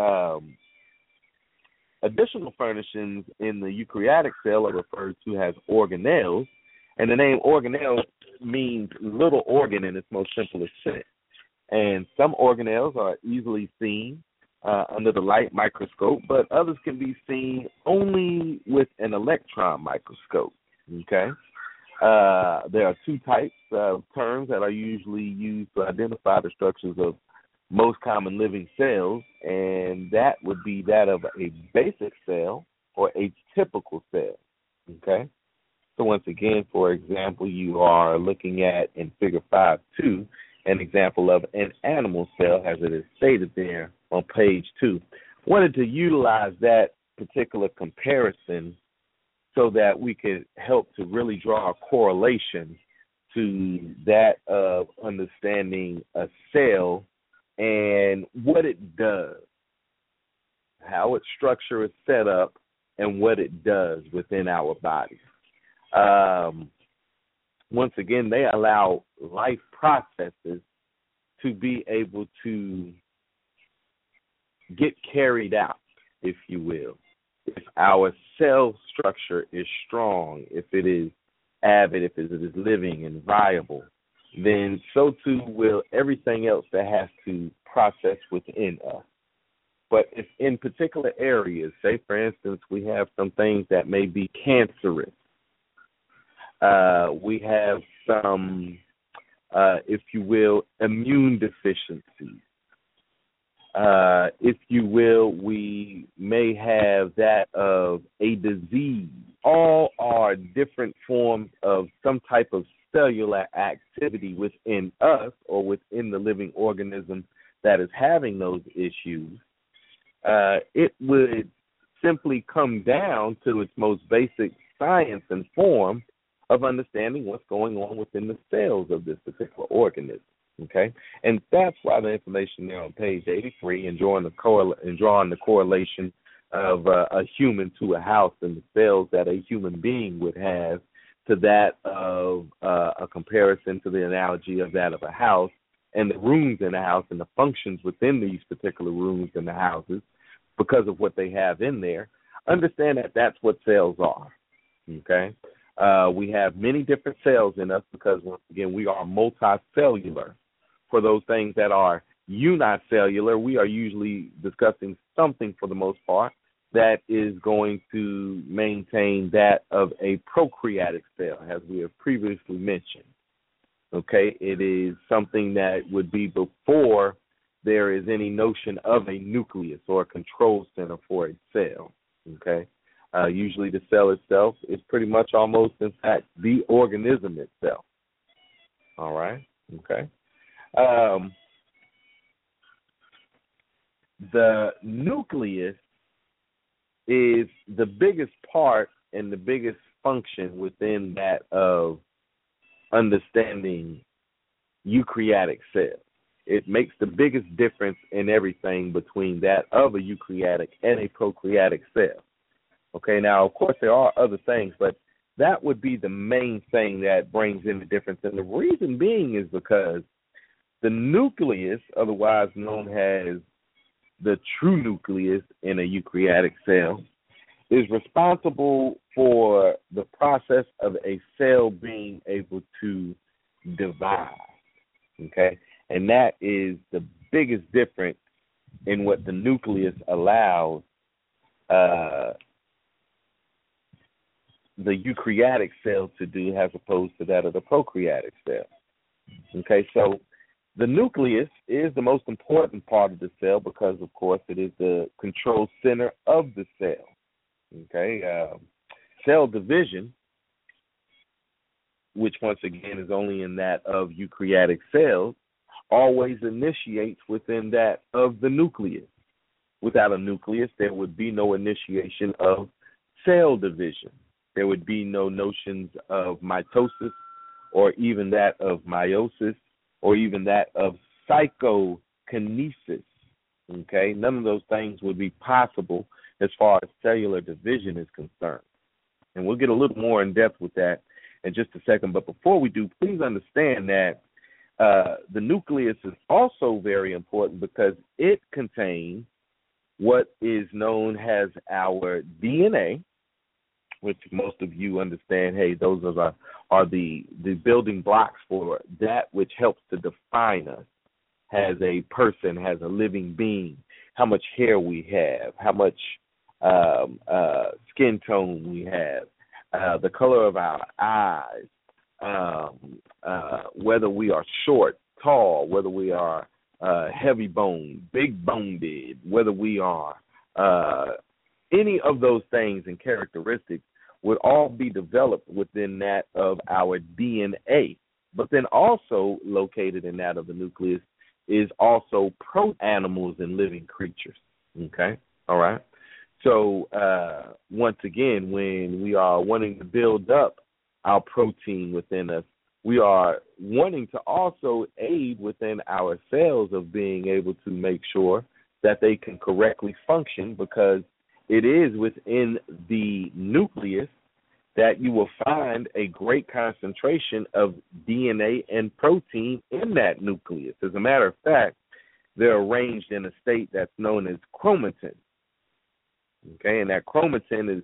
S2: additional furnishings in the eukaryotic cell are referred to as organelles, and the name organelle means little organ in its most simplest sense. And some organelles are easily seen under the light microscope, but others can be seen only with an electron microscope. Okay? There are two types of terms that are usually used to identify the structures of most common living cells, and that would be that of a basic cell or a typical cell. Okay? So once again, for example, you are looking at, in Figure 5.2, an example of an animal cell, as it is stated there on page 2. Wanted to utilize that particular comparison so that we could help to really draw a correlation to that of understanding a cell and what it does, how its structure is set up, and what it does within our body. Once again, they allow life processes to be able to get carried out, if you will. If our cell structure is strong, if it is avid, if it is living and viable, then so too will everything else that has to process within us. But if in particular areas, say for instance, we have some things that may be cancerous, we have some, if you will, immune deficiencies. If you will, we may have that of a disease. All are different forms of some type of cellular activity within us or within the living organism that is having those issues. It would simply come down to its most basic science and form of understanding what's going on within the cells of this particular organism. Okay, and that's why the information there on page 83 and drawing the correlation of a human to a house and the cells that a human being would have to that of a comparison to the analogy of that of a house and the rooms in the house and the functions within these particular rooms in the houses because of what they have in there. Understand that that's what cells are. Okay, we have many different cells in us because, once again, we are multicellular. For those things that are unicellular, we are usually discussing something, for the most part, that is going to maintain that of a prokaryotic cell, as we have previously mentioned. Okay, it is something that would be before there is any notion of a nucleus or a control center for a cell. Okay, usually the cell itself is pretty much almost, in fact, the organism itself. All right. Okay. The nucleus is the biggest part and the biggest function within that of understanding eukaryotic cells. It makes the biggest difference in everything between that of a eukaryotic and a prokaryotic cell. Okay, now, of course, there are other things, but that would be the main thing that brings in the difference. And the reason being is because the nucleus, otherwise known as the true nucleus in a eukaryotic cell, is responsible for the process of a cell being able to divide. Okay? And that is the biggest difference in what the nucleus allows the eukaryotic cell to do as opposed to that of the prokaryotic cell. Okay, so the nucleus is the most important part of the cell because, of course, it is the control center of the cell. Okay, cell division, which once again is only in that of eukaryotic cells, always initiates within that of the nucleus. Without a nucleus, there would be no initiation of cell division. There would be no notions of mitosis or even that of meiosis or even that of psychokinesis. Okay, none of those things would be possible as far as cellular division is concerned. And we'll get a little more in depth with that in just a second. But before we do, please understand that the nucleus is also very important because it contains what is known as our DNA, which most of you understand, hey, those are the building blocks for that which helps to define us as a person, as a living being, how much hair we have, how much skin tone we have, the color of our eyes, whether we are short, tall, whether we are heavy boned, big boned, whether we are any of those things and characteristics would all be developed within that of our DNA. But then also located in that of the nucleus is also animals and living creatures. Okay? All right? So once again, when we are wanting to build up our protein within us, we are wanting to also aid within our cells of being able to make sure that they can correctly function, because it is within the nucleus that you will find a great concentration of DNA and protein in that nucleus. As a matter of fact, they're arranged in a state that's known as chromatin. Okay, and that chromatin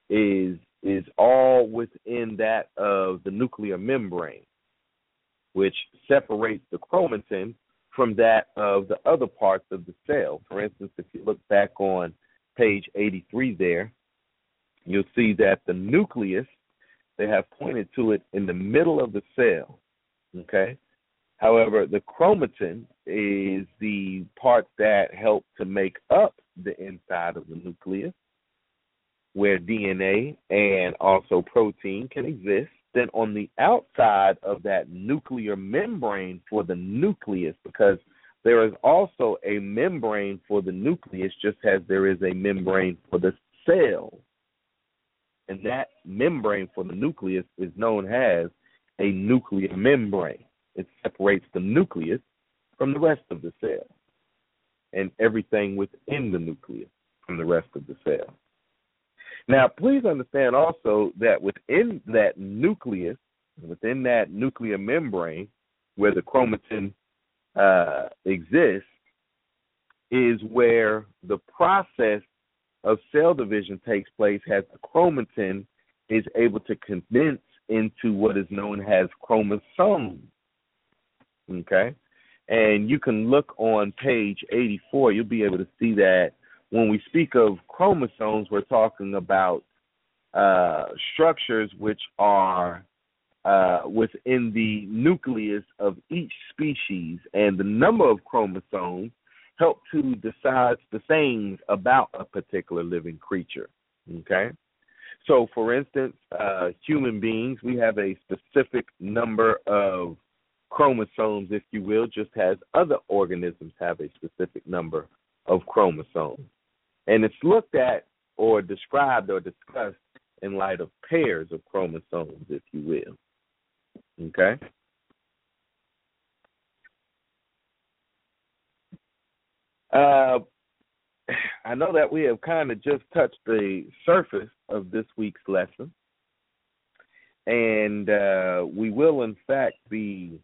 S2: is all within that of the nuclear membrane, which separates the chromatin from that of the other parts of the cell. For instance, if you look back on page 83 there, you'll see that the nucleus, they have pointed to it in the middle of the cell, okay? However, the chromatin is the part that help to make up the inside of the nucleus, where DNA and also protein can exist. Then on the outside of that nuclear membrane for the nucleus, because there is also a membrane for the nucleus, just as there is a membrane for the cell. And that membrane for the nucleus is known as a nuclear membrane. It separates the nucleus from the rest of the cell and everything within the nucleus from the rest of the cell. Now, please understand also that within that nucleus, within that nuclear membrane where the chromatin exists, is where the process of cell division takes place, as the chromatin is able to condense into what is known as chromosomes. Okay? And you can look on page 84, you'll be able to see that when we speak of chromosomes, we're talking about structures which are within the nucleus of each species, and the number of chromosomes help to decide the things about a particular living creature. Okay? So, for instance, human beings, we have a specific number of chromosomes, if you will, just as other organisms have a specific number of chromosomes. And it's looked at or described or discussed in light of pairs of chromosomes, if you will. Okay? I know that we have kind of just touched the surface of this week's lesson, and we will, in fact, be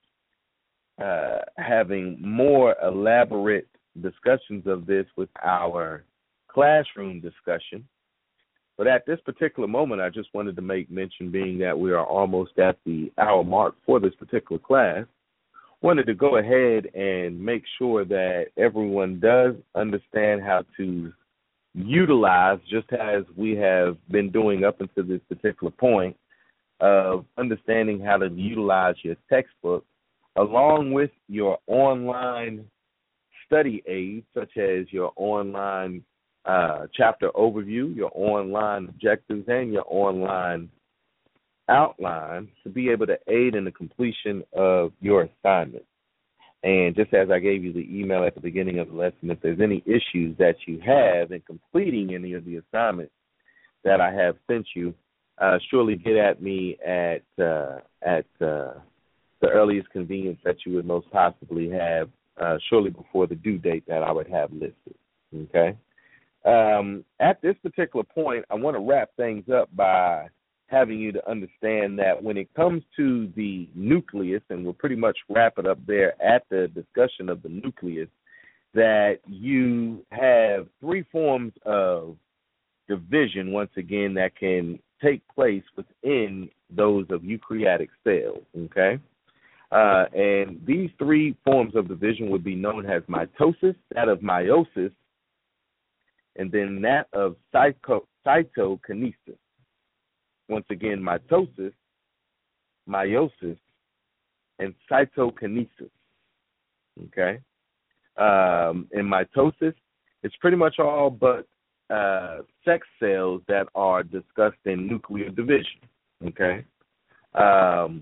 S2: having more elaborate discussions of this with our classroom discussion. But at this particular moment, I just wanted to make mention, being that we are almost at the hour mark for this particular class, wanted to go ahead and make sure that everyone does understand how to utilize, just as we have been doing up until this particular point, of understanding how to utilize your textbook along with your online study aids, such as your online chapter overview, your online objectives, and your online outline, to be able to aid in the completion of your assignment. And just as I gave you the email at the beginning of the lesson, if there's any issues that you have in completing any of the assignments that I have sent you, surely get at me at the earliest convenience that you would most possibly have, shortly before the due date that I would have listed. Okay? At this particular point, I want to wrap things up by having you to understand that when it comes to the nucleus, and we'll pretty much wrap it up there at the discussion of the nucleus, that you have three forms of division, once again, that can take place within those of eukaryotic cells, okay? And these three forms of division would be known as mitosis, that of meiosis, and then that of cytokinesis. Once again, mitosis, meiosis, and cytokinesis. Okay? In mitosis, it's pretty much all but sex cells that are discussed in nuclear division. Okay? And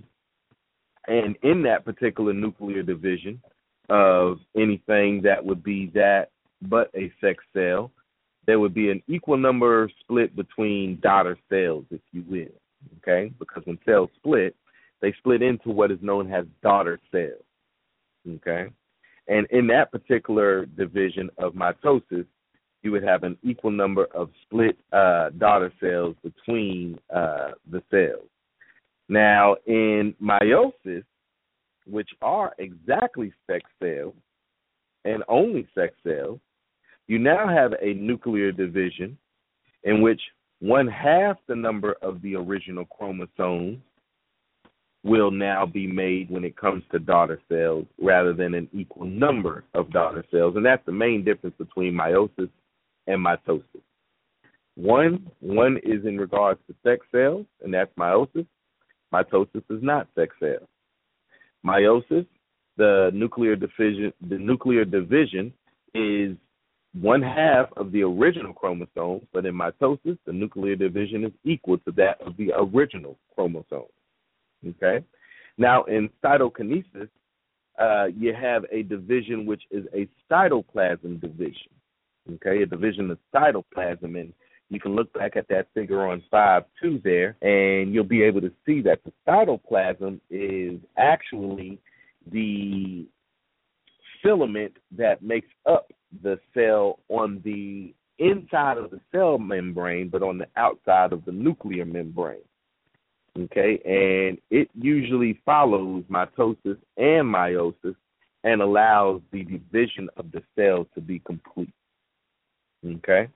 S2: in that particular nuclear division of anything that would be that but a sex cell, there would be an equal number split between daughter cells, if you will, okay? Because when cells split, they split into what is known as daughter cells, okay? And in that particular division of mitosis, you would have an equal number of split daughter cells between the cells. Now, in meiosis, which are exactly sex cells and only sex cells, you now have a nuclear division in which 1/2 the number of the original chromosomes will now be made when it comes to daughter cells, rather than an equal number of daughter cells. And that's the main difference between meiosis and mitosis. One is in regards to sex cells, and that's meiosis. Mitosis is not sex cells. Meiosis, the nuclear division is 1/2 of the original chromosomes, but in mitosis, the nuclear division is equal to that of the original chromosome. Okay? Now, in cytokinesis, you have a division which is a cytoplasm division. Okay? A division of cytoplasm, and you can look back at that figure on 5.2 there, and you'll be able to see that the cytoplasm is actually the filament that makes up the cell on the inside of the cell membrane, but on the outside of the nuclear membrane. Okay, and it usually follows mitosis and meiosis and allows the division of the cells to be complete. Okay,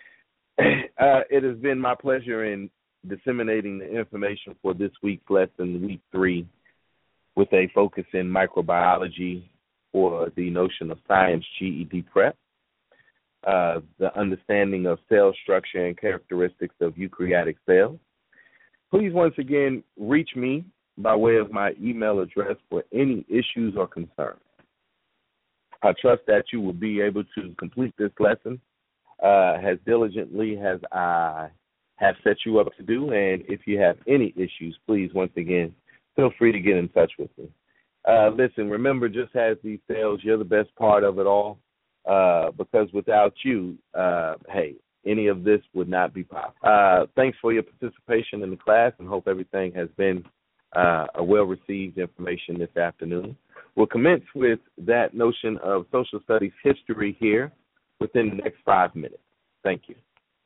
S2: it has been my pleasure in disseminating the information for this week's lesson, week 3, with a focus in microbiology for the notion of science GED prep, the understanding of cell structure and characteristics of eukaryotic cells. Please once again reach me by way of my email address for any issues or concerns. I trust that you will be able to complete this lesson as diligently as I have set you up to do. And if you have any issues, please, once again, feel free to get in touch with me. Listen, remember, just as these sales, you're the best part of it all, because without you, hey, any of this would not be possible. Thanks for your participation in the class, and hope everything has been a well-received information this afternoon. We'll commence with that notion of social studies history here within the next 5 minutes. Thank you.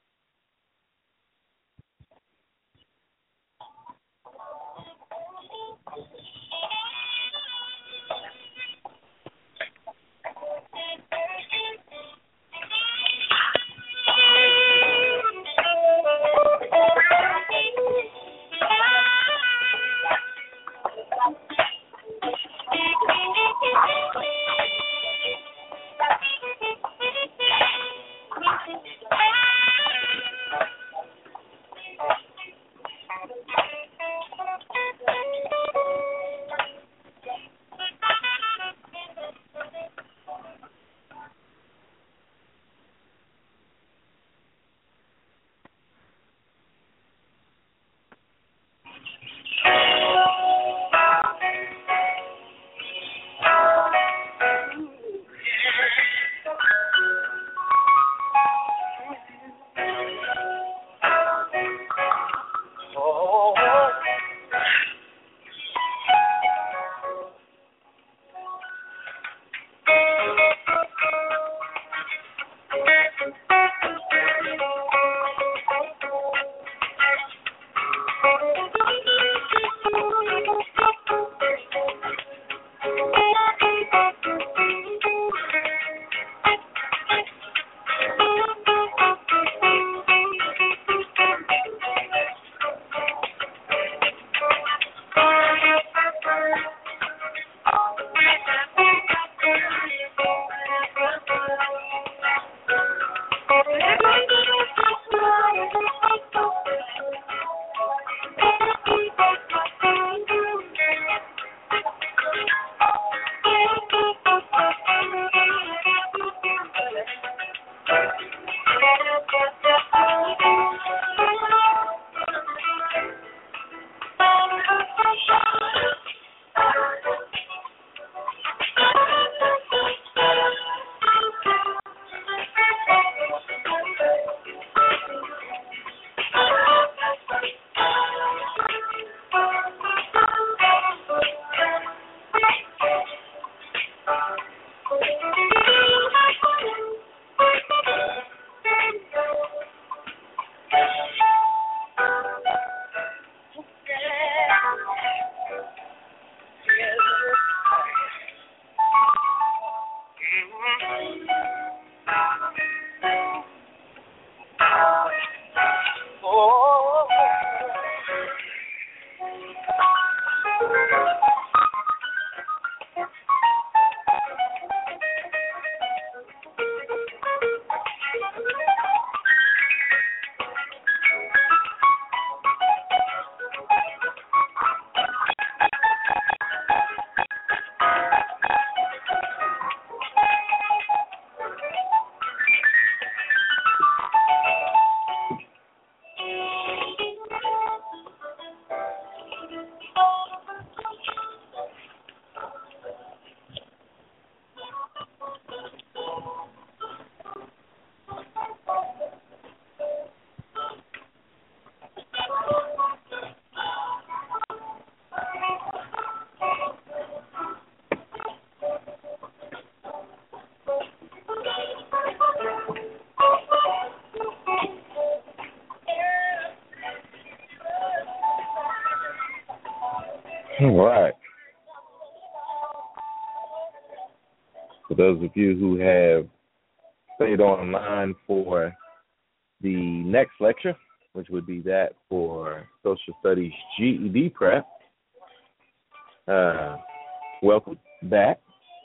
S2: All right. For those of you who have stayed online for the next lecture, which would be that for Social Studies GED Prep, welcome back.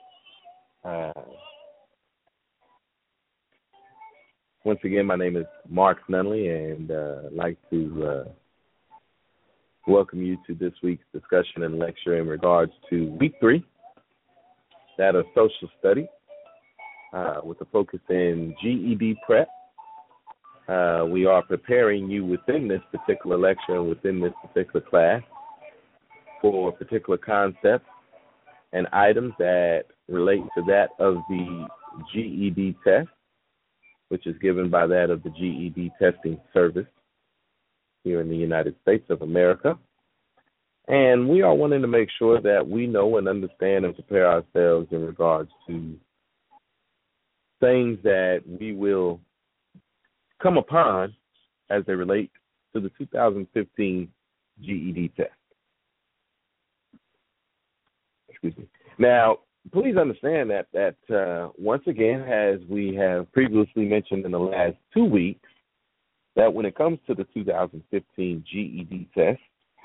S2: Once again, my name is Mark Nunley, and I'd like to welcome you to this week's discussion and lecture in regards to week 3, that of social studies. with a focus in GED prep. We are preparing you within this particular lecture and within this particular class for particular concepts and items that relate to that of the GED test, which is given by that of the GED testing service here in the United States of America. And we are wanting to make sure that we know and understand and prepare ourselves in regards to things that we will come upon as they relate to the 2015 GED test. Excuse me. Now, please understand that once again, as we have previously mentioned in the last 2 weeks, that when it comes to the 2015 GED test,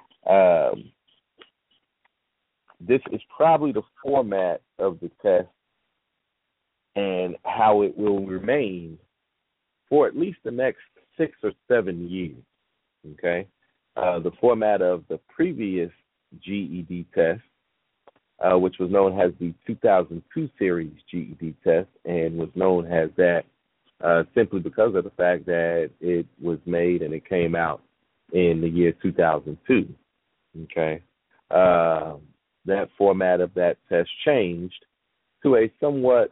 S2: this is probably the format of the test and how it will remain for at least the next 6 or 7 years, okay? The format of the previous GED test, which was known as the 2002 series GED test and was known as that simply because of the fact that it was made and it came out in the year 2002, okay? That format of that test changed to a somewhat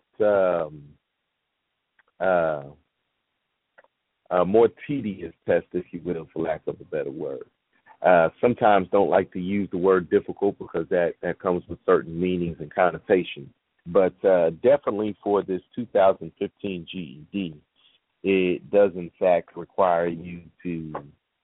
S2: more tedious test, if you will, for lack of a better word. Sometimes don't like to use the word difficult because that comes with certain meanings and connotations. But definitely for this 2015 GED, it does in fact require you to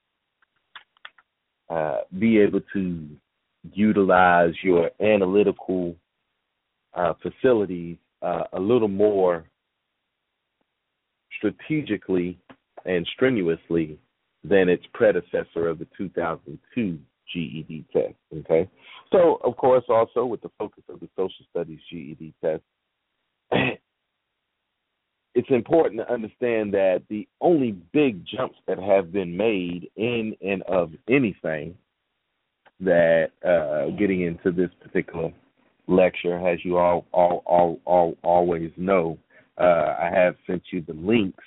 S2: be able to utilize your analytical facilities a little more strategically and strenuously than its predecessor of the 2002 GED test, okay? So, of course, also with the focus of the social studies GED test, it's important to understand that the only big jumps that have been made in and of anything that getting into this particular lecture, as you all always know, I have sent you the links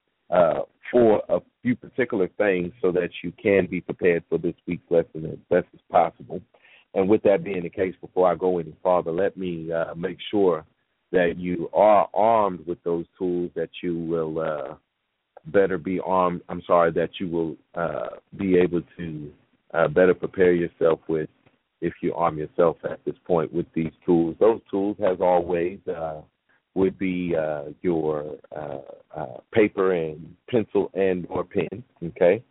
S2: for a few particular things so that you can be prepared for this week's lesson as best as possible. And with that being the case, before I go any farther, let me make sure that you are armed with those tools, that you will better be armed. I'm sorry, that you will be able to better prepare yourself with, if you arm yourself at this point with these tools. Those tools, as always, would be your paper and pencil and or pen, okay,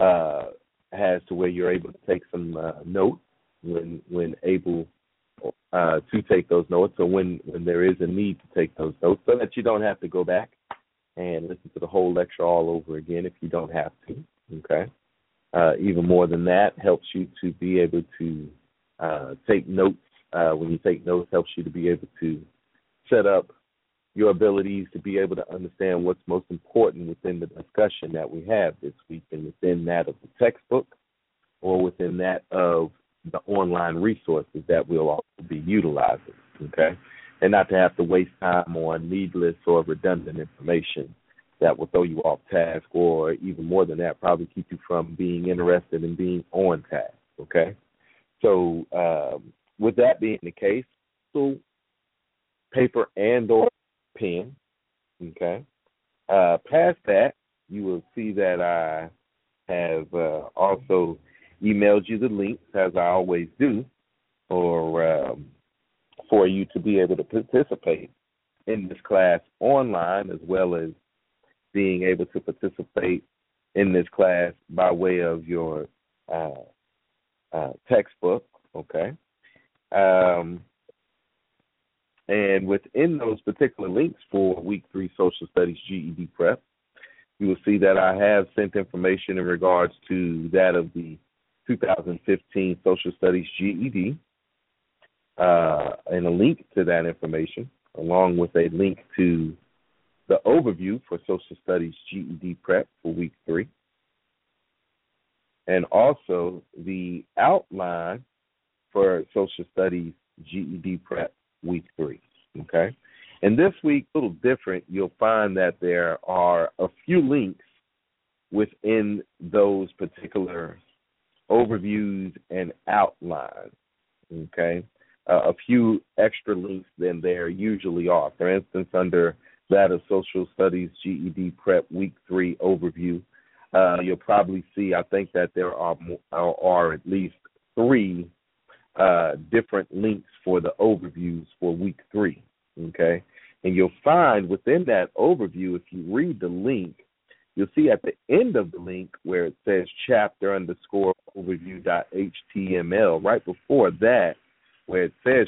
S2: as to where you're able to take some notes when able to take those notes, or when there is a need to take those notes, so that you don't have to go back and listen to the whole lecture all over again if you don't have to, okay. Even more than that, helps you to be able to take notes. When you take notes, helps you to be able to set up your abilities to be able to understand what's most important within the discussion that we have this week, and within that of the textbook or within that of the online resources that we'll also be utilizing, okay? And not to have to waste time on needless or redundant information that will throw you off task, or even more than that, probably keep you from being interested in being on task, okay? So with that being the case, so paper and or pen, okay? Past that, you will see that I have also emailed you the links, as I always do, or for you to be able to participate in this class online, as well as being able to participate in this class by way of your textbook, okay? And within those particular links for Week 3 Social Studies GED Prep, you will see that I have sent information in regards to that of the 2015 Social Studies GED, and a link to that information, along with a link to the overview for Social Studies GED Prep for Week 3, and also the outline for Social Studies GED Prep Week 3, okay? And this week, a little different, you'll find that there are a few links within those particular overviews and outlines, okay? A few extra links than there usually are. For instance, under that of Social Studies GED Prep Week 3 overview, you'll probably see, I think that there are at least 3 different links for the overviews for Week 3, okay? And you'll find within that overview, if you read the link, you'll see at the end of the link where it says chapter_overview.html, right before that, where it says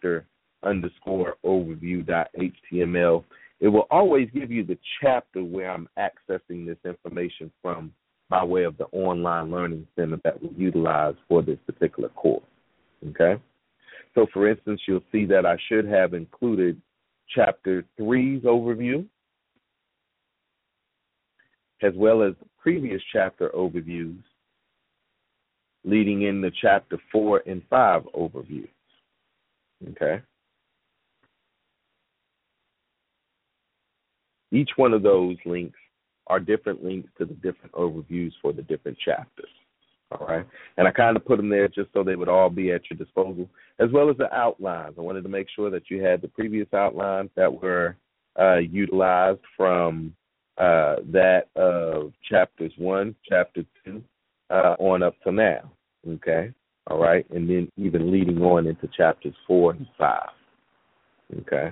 S2: chapter_overview.html, it will always give you the chapter where I'm accessing this information from by way of the online learning center that we utilize for this particular course, okay? So, for instance, you'll see that I should have included Chapter 3's overview, as well as previous chapter overviews leading into Chapter 4 and 5 overviews, okay? Each one of those links are different links to the different overviews for the different chapters, all right? And I kind of put them there just so they would all be at your disposal, as well as the outlines. I wanted to make sure that you had the previous outlines that were utilized from that of Chapters 1, Chapter 2, on up to now, okay? All right? And then even leading on into Chapters 4 and 5, okay?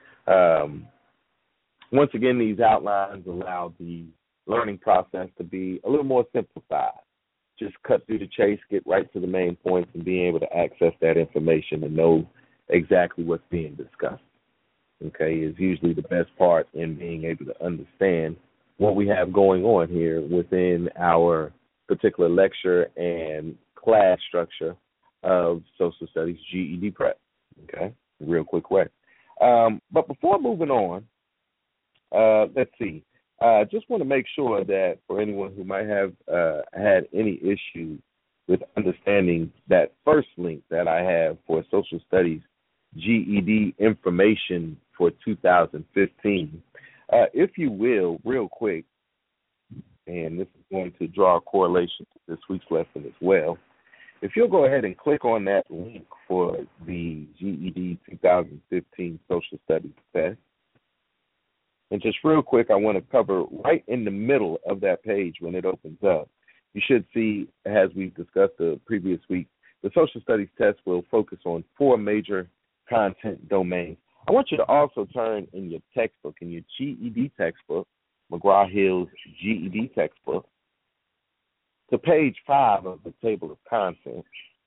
S2: Once again, these outlines allow the learning process to be a little more simplified. Just cut through the chase, get right to the main points, and being able to access that information and know exactly what's being discussed, okay, is usually the best part in being able to understand what we have going on here within our particular lecture and class structure of Social Studies GED Prep, okay, real quick way. But before moving on, let's see. Just want to make sure that for anyone who might have had any issues with understanding that first link that I have for Social Studies GED information for 2015, if you will, real quick, and this is going to draw a correlation to this week's lesson as well. If you'll go ahead and click on that link for the GED 2015 Social Studies test, and just real quick, I want to cover right in the middle of that page when it opens up. You should see, as we've discussed the previous week, the Social Studies test will focus on 4 major content domains. I want you to also turn in your textbook, in your GED textbook, McGraw-Hill's GED textbook, to page 5 of the table of contents.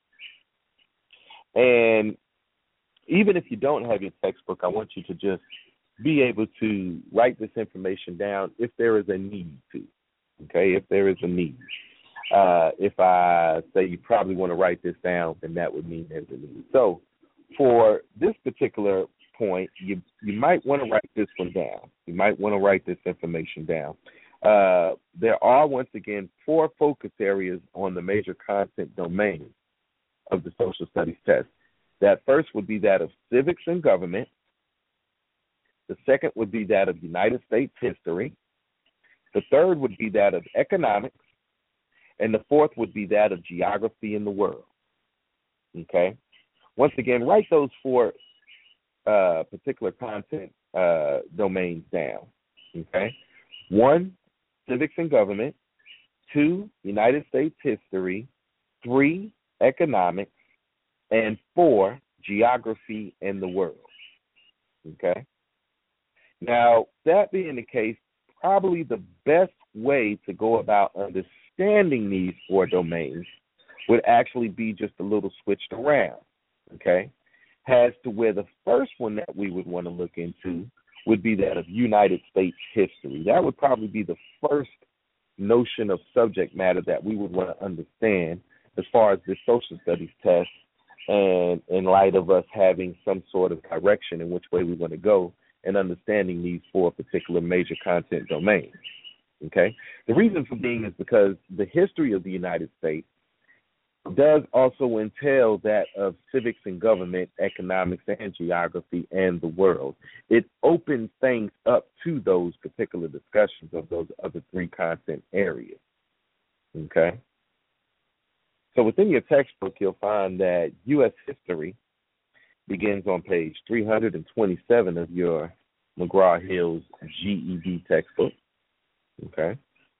S2: And even if you don't have your textbook, I want you to just be able to write this information down if there is a need to, okay, if there is a need. If I say you probably want to write this down, then that would mean there's a need. So for this particular point, you might want to write this one down. You might want to write this information down. There are, once again, 4 focus areas on the major content domain of the Social Studies test. That first would be that of civics and government. The second would be that of United States history. The third would be that of economics. And the fourth would be that of geography in the world. Okay? Once again, write those 4 particular content domains down. Okay? 1, civics and government. 2, United States history. 3, economics. And 4, geography in the world. Okay? Now, that being the case, probably the best way to go about understanding these 4 domains would actually be just a little switched around, okay, as to where the first one that we would want to look into would be that of United States history. That would probably be the first notion of subject matter that we would want to understand as far as this Social Studies test, and in light of us having some sort of direction in which way we want to go and understanding these 4 particular major content domains, okay? The reason for being is because the history of the United States does also entail that of civics and government, economics and geography, and the world. It opens things up to those particular discussions of those other three content areas. Okay? So within your textbook, you'll find that U.S. history begins on page 327 of your McGraw-Hill's GED textbook. Okay?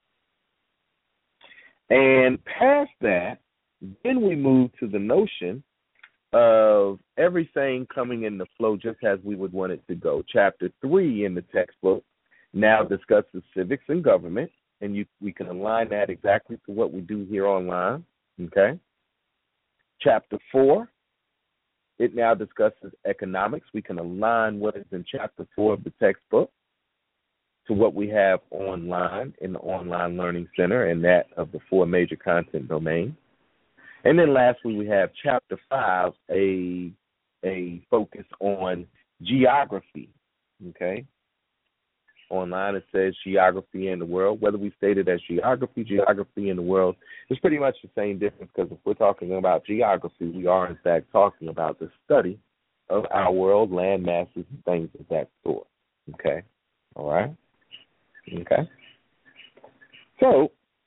S2: And past that, then we move to the notion of everything coming in the flow just as we would want it to go. Chapter 3 in the textbook now discusses civics and government, and we can align that exactly to what we do here online. Okay? Chapter 4, it now discusses economics. We can align what is in Chapter 4 of the textbook to what we have online in the Online Learning Center and that of the 4 major content domains. And then lastly, we have Chapter 5, a focus on geography, okay? Online it says geography in the world. Whether we state it as geography in the world, it's pretty much the same difference, because if we're talking about geography, we are in fact talking about the study of our world, land masses, and things of that sort, okay? All right? Okay? So,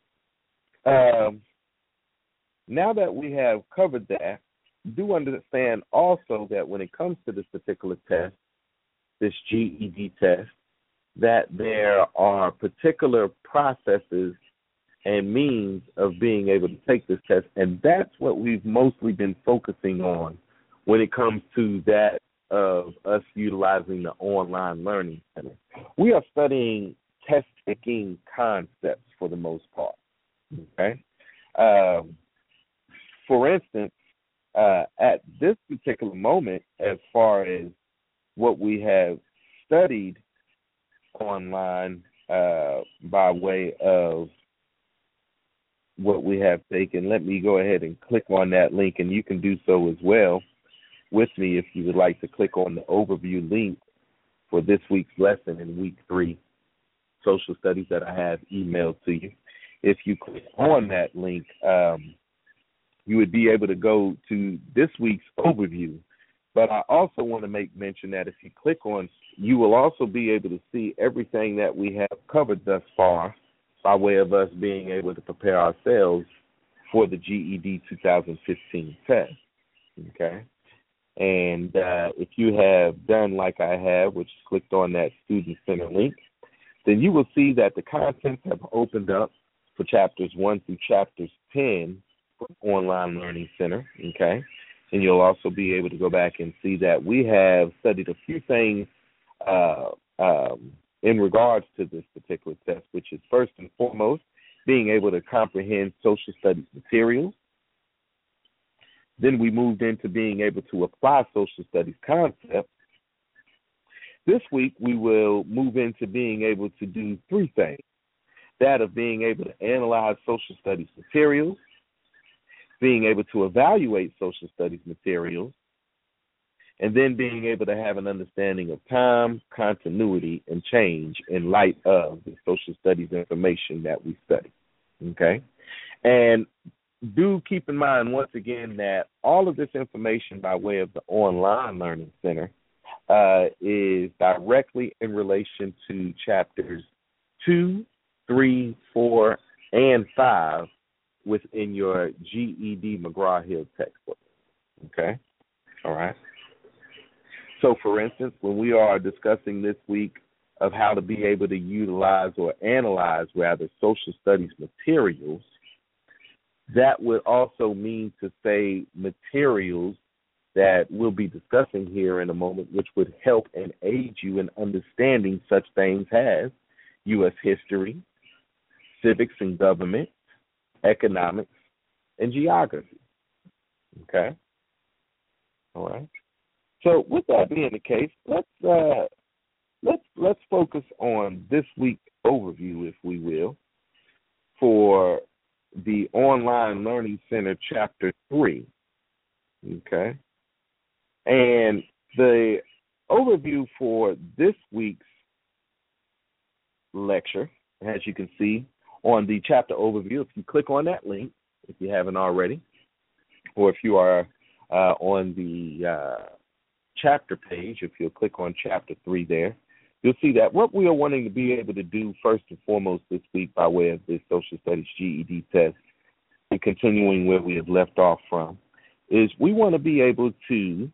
S2: now that we have covered that, do understand also that when it comes to this particular test, this GED test, that there are particular processes and means of being able to take this test, and that's what we've mostly been focusing on when it comes to that of us utilizing the Online Learning Center. We are studying test-taking concepts for the most part, okay? For instance, at this particular moment, as far as what we have studied online by way of what we have taken, let me go ahead and click on that link, and you can do so as well with me if you would like to click on the overview link for this week's lesson in week 3, social studies, that I have emailed to you. If you click on that link, you would be able to go to this week's overview. But I also want to make mention that if you click on, you will also be able to see everything that we have covered thus far by way of us being able to prepare ourselves for the GED 2015 test. Okay? And if you have done like I have, which is clicked on that Student Center link, then you will see that the contents have opened up for chapters 1 through chapters 10 for Online Learning Center, okay? And you'll also be able to go back and see that we have studied a few things in regards to this particular test, which is first and foremost being able to comprehend social studies materials. Then we moved into being able to apply social studies concepts. This week we will move into being able to do 3 things. That of being able to analyze social studies materials, being able to evaluate social studies materials, and then being able to have an understanding of time, continuity, and change in light of the social studies information that we study. Okay? And do keep in mind, once again, that all of this information by way of the Online Learning Center is directly in relation to chapters 2, 3, 4, and 5 within your GED McGraw-Hill textbook. Okay? All right? So, for instance, when we are discussing this week of how to be able to utilize or analyze, rather, social studies materials, that would also mean to say materials that we'll be discussing here in a moment, which would help and aid you in understanding such things as U.S. history, civics and government, economics, and geography. Okay? All right. So with that being the case, let's focus on this week's overview, if we will, for the Online Learning Center Chapter 3. Okay? And the overview for this week's lecture, as you can see on the chapter overview, if you click on that link, if you haven't already, or if you are on the chapter page, if you'll click on chapter 3 there, you'll see that what we are wanting to be able to do first and foremost this week by way of this social studies GED test and continuing where we have left off from is we want to be able to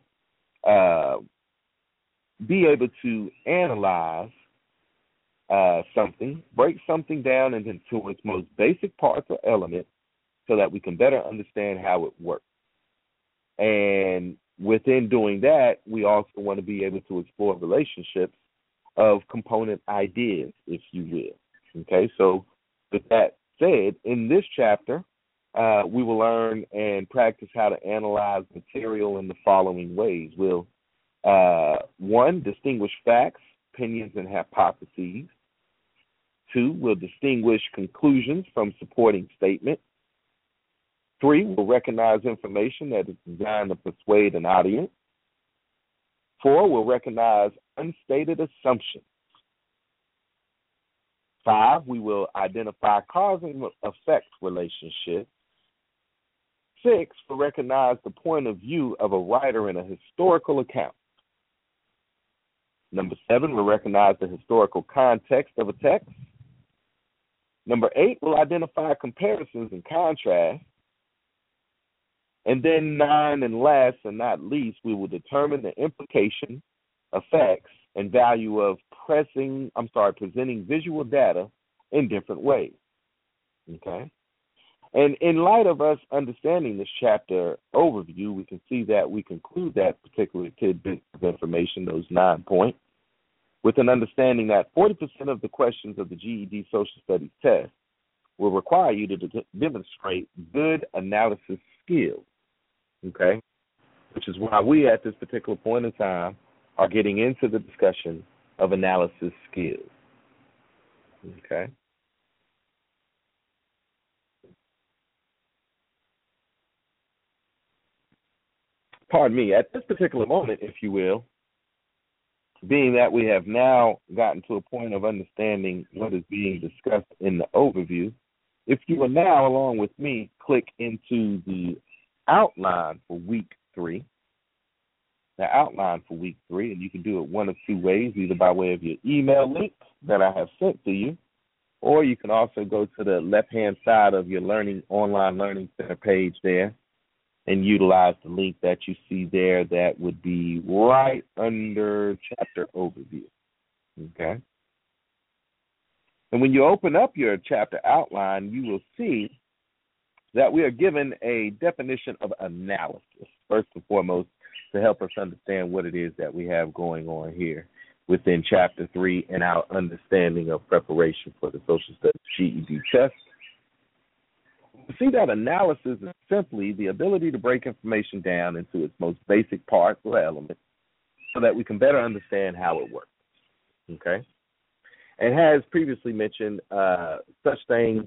S2: analyze something, break something down into its most basic parts or elements so that we can better understand how it works. And within doing that, we also want to be able to explore relationships of component ideas, if you will. Okay, so with that said, in this chapter, we will learn and practice how to analyze material in the following ways. We'll, one, distinguish facts, opinions, and hypotheses. Two, we'll distinguish conclusions from supporting statements. Three, we'll recognize information that is designed to persuade an audience. Four, we'll recognize unstated assumptions. Five, we will identify cause and effect relationships. Six, we'll recognize the point of view of a writer in a historical account. Number 7, we'll recognize the historical context of a text. Number 8, we'll identify comparisons and contrasts. And then 9, and last and not least, we will determine the implication, effects, and value of presenting visual data in different ways. Okay? And in light of us understanding this chapter overview, we can see that we conclude that particular tidbit of information, those 9 points, with an understanding that 40% of the questions of the GED Social Studies test will require you to demonstrate good analysis skills. Okay, which is why we at this particular point in time are getting into the discussion of analysis skills. Okay. Pardon me, at this particular moment, if you will, being that we have now gotten to a point of understanding what is being discussed in the overview, if you will now, along with me, click into the outline for week 3. The outline for week 3, and you can do it one of two ways, either by way of your email link that I have sent to you, or you can also go to the left-hand side of your online learning center page there and utilize the link that you see there that would be right under chapter overview. Okay? And when you open up your chapter outline, you will see that we are given a definition of analysis, first and foremost, to help us understand what it is that we have going on here within Chapter 3 and our understanding of preparation for the Social Studies GED test. We see that analysis is simply the ability to break information down into its most basic parts or elements so that we can better understand how it works. Okay? And as previously mentioned, such things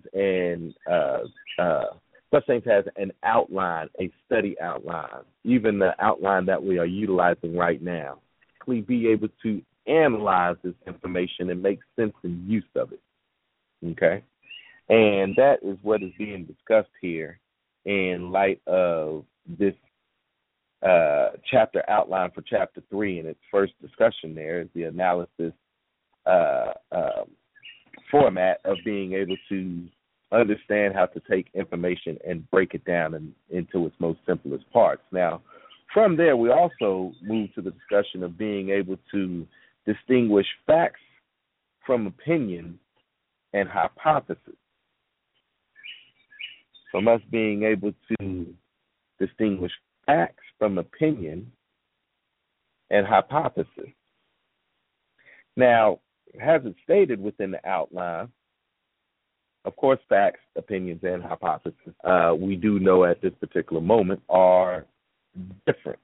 S2: as an outline, a study outline, even the outline that we are utilizing right now, be able to analyze this information and make sense and use of it. Okay? And that is what is being discussed here in light of this chapter outline for Chapter 3 and its first discussion there is the analysis format of being able to understand how to take information and break it down into its most simplest parts. Now, from there, we also move to the discussion of being able to distinguish facts from opinion and hypothesis. From us being able to distinguish facts from opinion and hypothesis. Now, as it's stated within the outline, of course, facts, opinions, and hypotheses, we do know at this particular moment are different,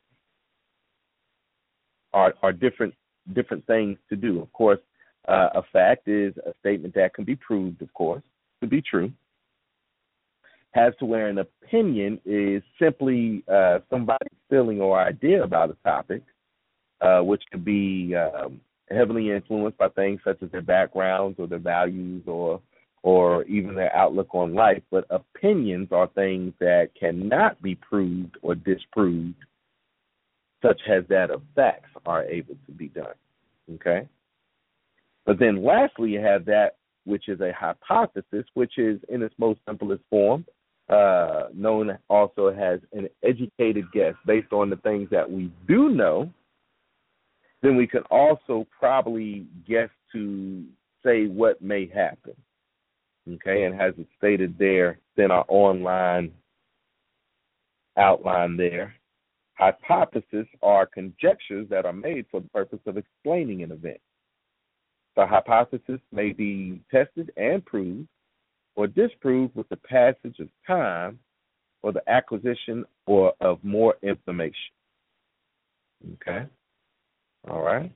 S2: are different things to do. Of course, a fact is a statement that can be proved, of course, to be true. As to where an opinion is simply somebody's feeling or idea about a topic, which could be heavily influenced by things such as their backgrounds or their values or or even their outlook on life, but opinions are things that cannot be proved or disproved, such as that of facts are able to be done. Okay? But then lastly, you have that which is a hypothesis, which is in its most simplest form, known also as an educated guess based on the things that we do know. Then we can also probably guess to say what may happen. Okay, and as it's stated there, then our online outline there, hypotheses are conjectures that are made for the purpose of explaining an event. The hypothesis may be tested and proved or disproved with the passage of time or the acquisition or of more information. Okay? All right.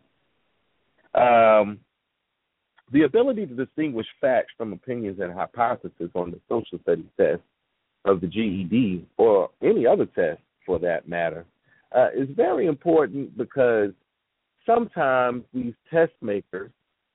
S2: The ability to distinguish facts from opinions and hypotheses on the social studies test of the GED or any other test for that matter is very important because sometimes these test makers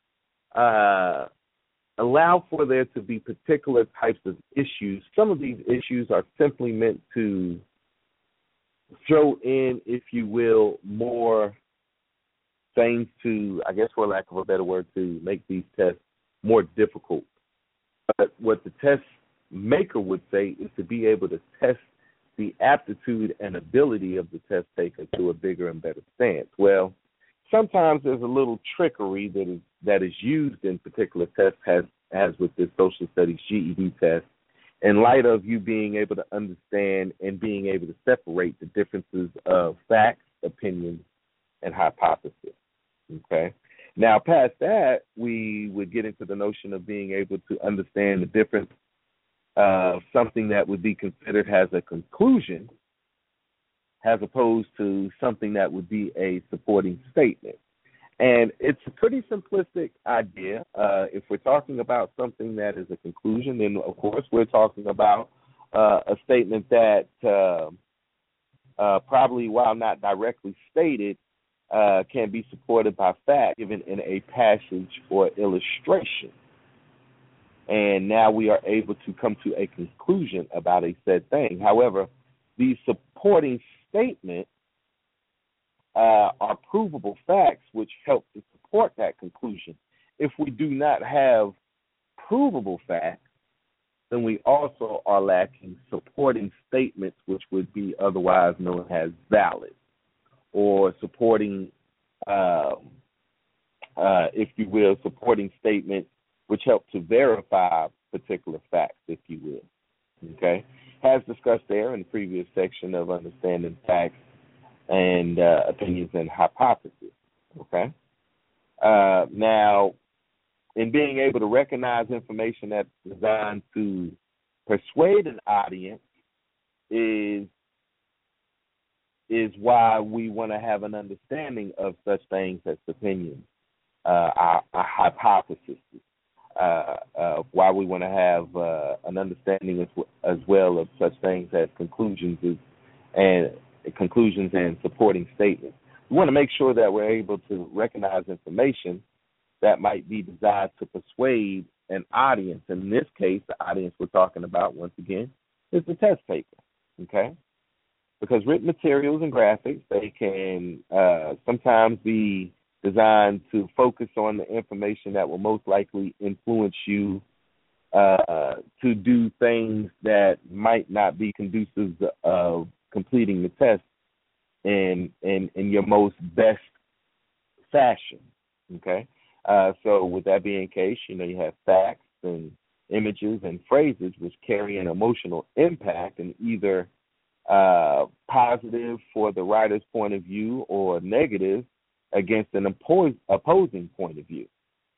S2: allow for there to be particular types of issues. Some of these issues are simply meant to throw in, if you will, more things to, I guess for lack of a better word, to make these tests more difficult. But what the test maker would say is to be able to test the aptitude and ability of the test taker to a bigger and better stance. Well, sometimes there's a little trickery that is used in particular tests, as with this social studies GED test, in light of you being able to understand and being able to separate the differences of facts, opinions, and hypothesis. Okay? Now, past that, we would get into the notion of being able to understand the difference of something that would be considered as a conclusion as opposed to something that would be a supporting statement. And it's a pretty simplistic idea. If we're talking about something that is a conclusion, then, of course, we're talking about a statement that probably, while not directly stated, can be supported by fact given in a passage or illustration. And now we are able to come to a conclusion about a said thing. However, the supporting statement are provable facts which help to support that conclusion. If we do not have provable facts, then we also are lacking supporting statements which would be otherwise known as valid, or supporting, if you will, supporting statements which help to verify particular facts, if you will. Okay? As discussed there in the previous section of understanding facts and opinions and hypotheses. Okay? Now, in being able to recognize information that's designed to persuade an audience is why we want to have an understanding of such things as opinions, our hypotheses, why we want to have an understanding as well of such things as conclusions and supporting statements. We want to make sure that we're able to recognize information that might be designed to persuade an audience. In this case, the audience we're talking about, once again, is the test taker, okay? Because written materials and graphics, they can sometimes be designed to focus on the information that will most likely influence you to do things that might not be conducive of completing the test in your most best fashion, okay? So with that being the case, you have facts and images and phrases which carry an emotional impact and either positive for the writer's point of view or negative against an opposing point of view.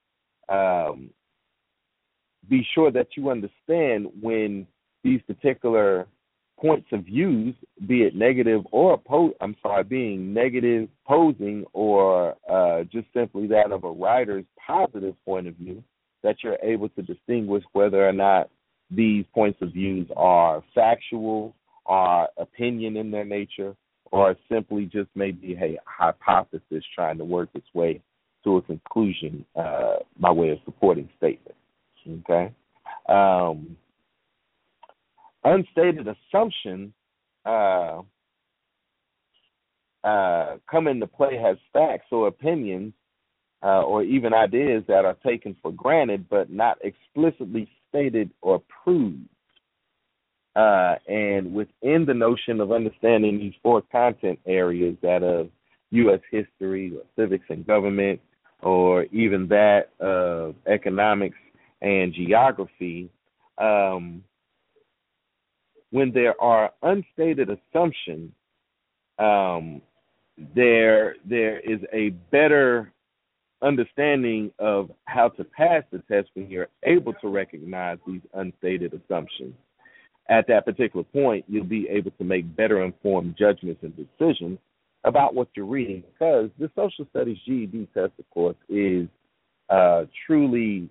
S2: Be sure that you understand when these particular points of views, be it negative or being negative, posing, or just simply that of a writer's positive point of view, that you're able to distinguish whether or not these points of views are factual, are opinion in their nature, or simply just maybe a hypothesis trying to work its way to a conclusion by way of supporting statement. Okay? Unstated assumptions come into play as facts or opinions or even ideas that are taken for granted but not explicitly stated or proved. And within the notion of understanding these four content areas, that of U.S. history or civics and government, or even that of economics and geography, when there are unstated assumptions, there is a better understanding of how to pass the test when you're able to recognize these unstated assumptions. At that particular point, you'll be able to make better informed judgments and decisions about what you're reading, because the social studies GED test, of course, is truly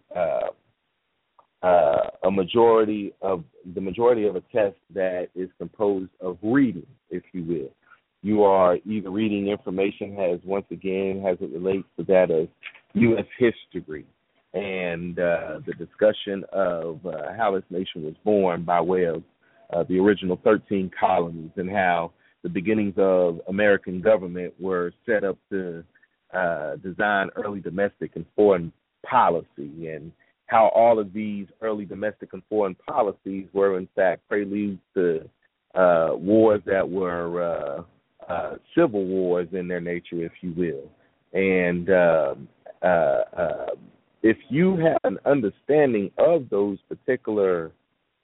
S2: a majority of a test that is composed of reading, if you will. You are either reading information as it relates to that of U.S. history and the discussion of how this nation was born by way of the original 13 colonies, and how the beginnings of American government were set up to design early domestic and foreign policy, and how all of these early domestic and foreign policies were in fact preludes to wars that were civil wars in their nature, if you will. And if you have an understanding of those particular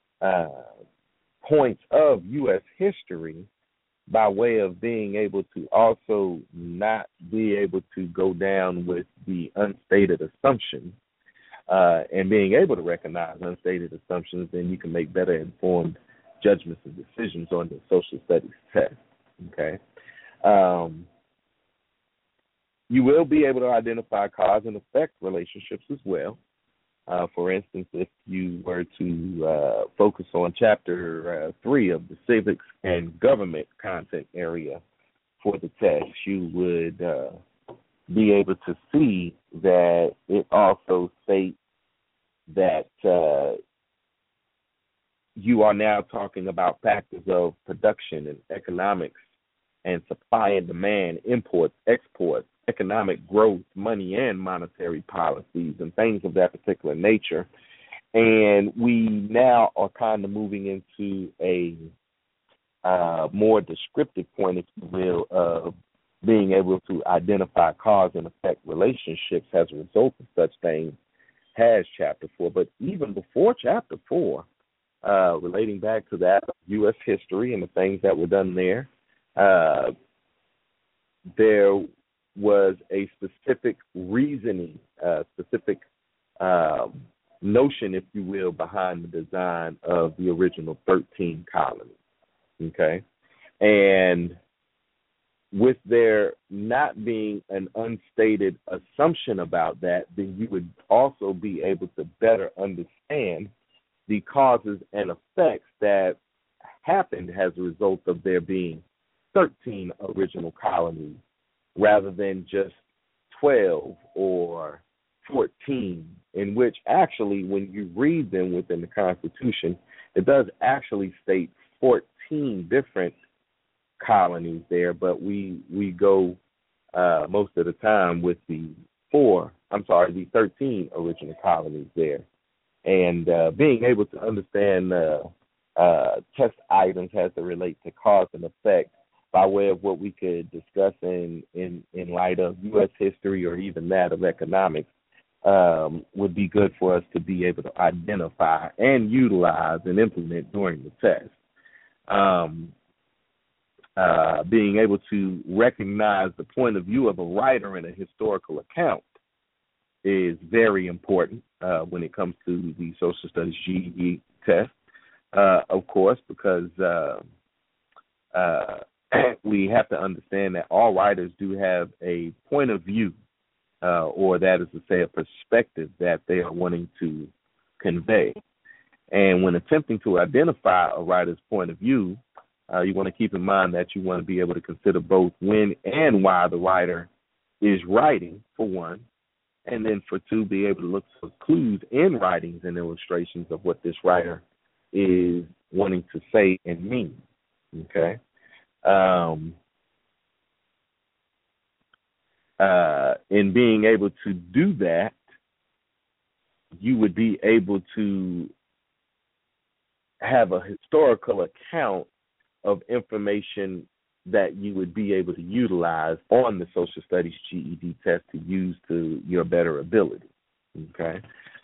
S2: points of U.S. history, by way of being able to also not be able to go down with the unstated assumptions, and being able to recognize unstated assumptions, then you can make better informed judgments and decisions on the social studies test. Okay. You will be able to identify cause and effect relationships as well. For instance, if you were to focus on Chapter 3 of the Civics and Government content area for the test, you would be able to see that it also states that you are now talking about factors of production and economics and supply and demand, imports, exports, economic growth, money and monetary policies, and things of that particular nature. And we now are kind of moving into a more descriptive point, if you will, of being able to identify cause and effect relationships as a result of such things as Chapter 4. But even before Chapter 4, relating back to that U.S. history and the things that were done there, there was a specific reasoning, specific notion, if you will, behind the design of the original 13 colonies. Okay? And with there not being an unstated assumption about that, then you would also be able to better understand the causes and effects that happened as a result of there being 13 original colonies rather than just 12 or 14, in which actually when you read them within the Constitution, it does actually state 14 different colonies there, but we go most of the time with the 13 original colonies there. And being able to understand test items as they relate to cause and effect by way of what we could discuss in light of U.S. history or even that of economics would be good for us to be able to identify and utilize and implement during the test. Being able to recognize the point of view of a writer in a historical account is very important when it comes to the social studies GED test, of course, because we have to understand that all writers do have a point of view, or that is to say a perspective that they are wanting to convey. And when attempting to identify a writer's point of view, you want to keep in mind that you want to be able to consider both when and why the writer is writing, for one, And then for two, be able to look for clues in writings and illustrations of what this writer is wanting to say and mean. Okay. In being able to do that, you would be able to have a historical account of information that you would be able to utilize on the social studies GED test to use to your better ability. Okay.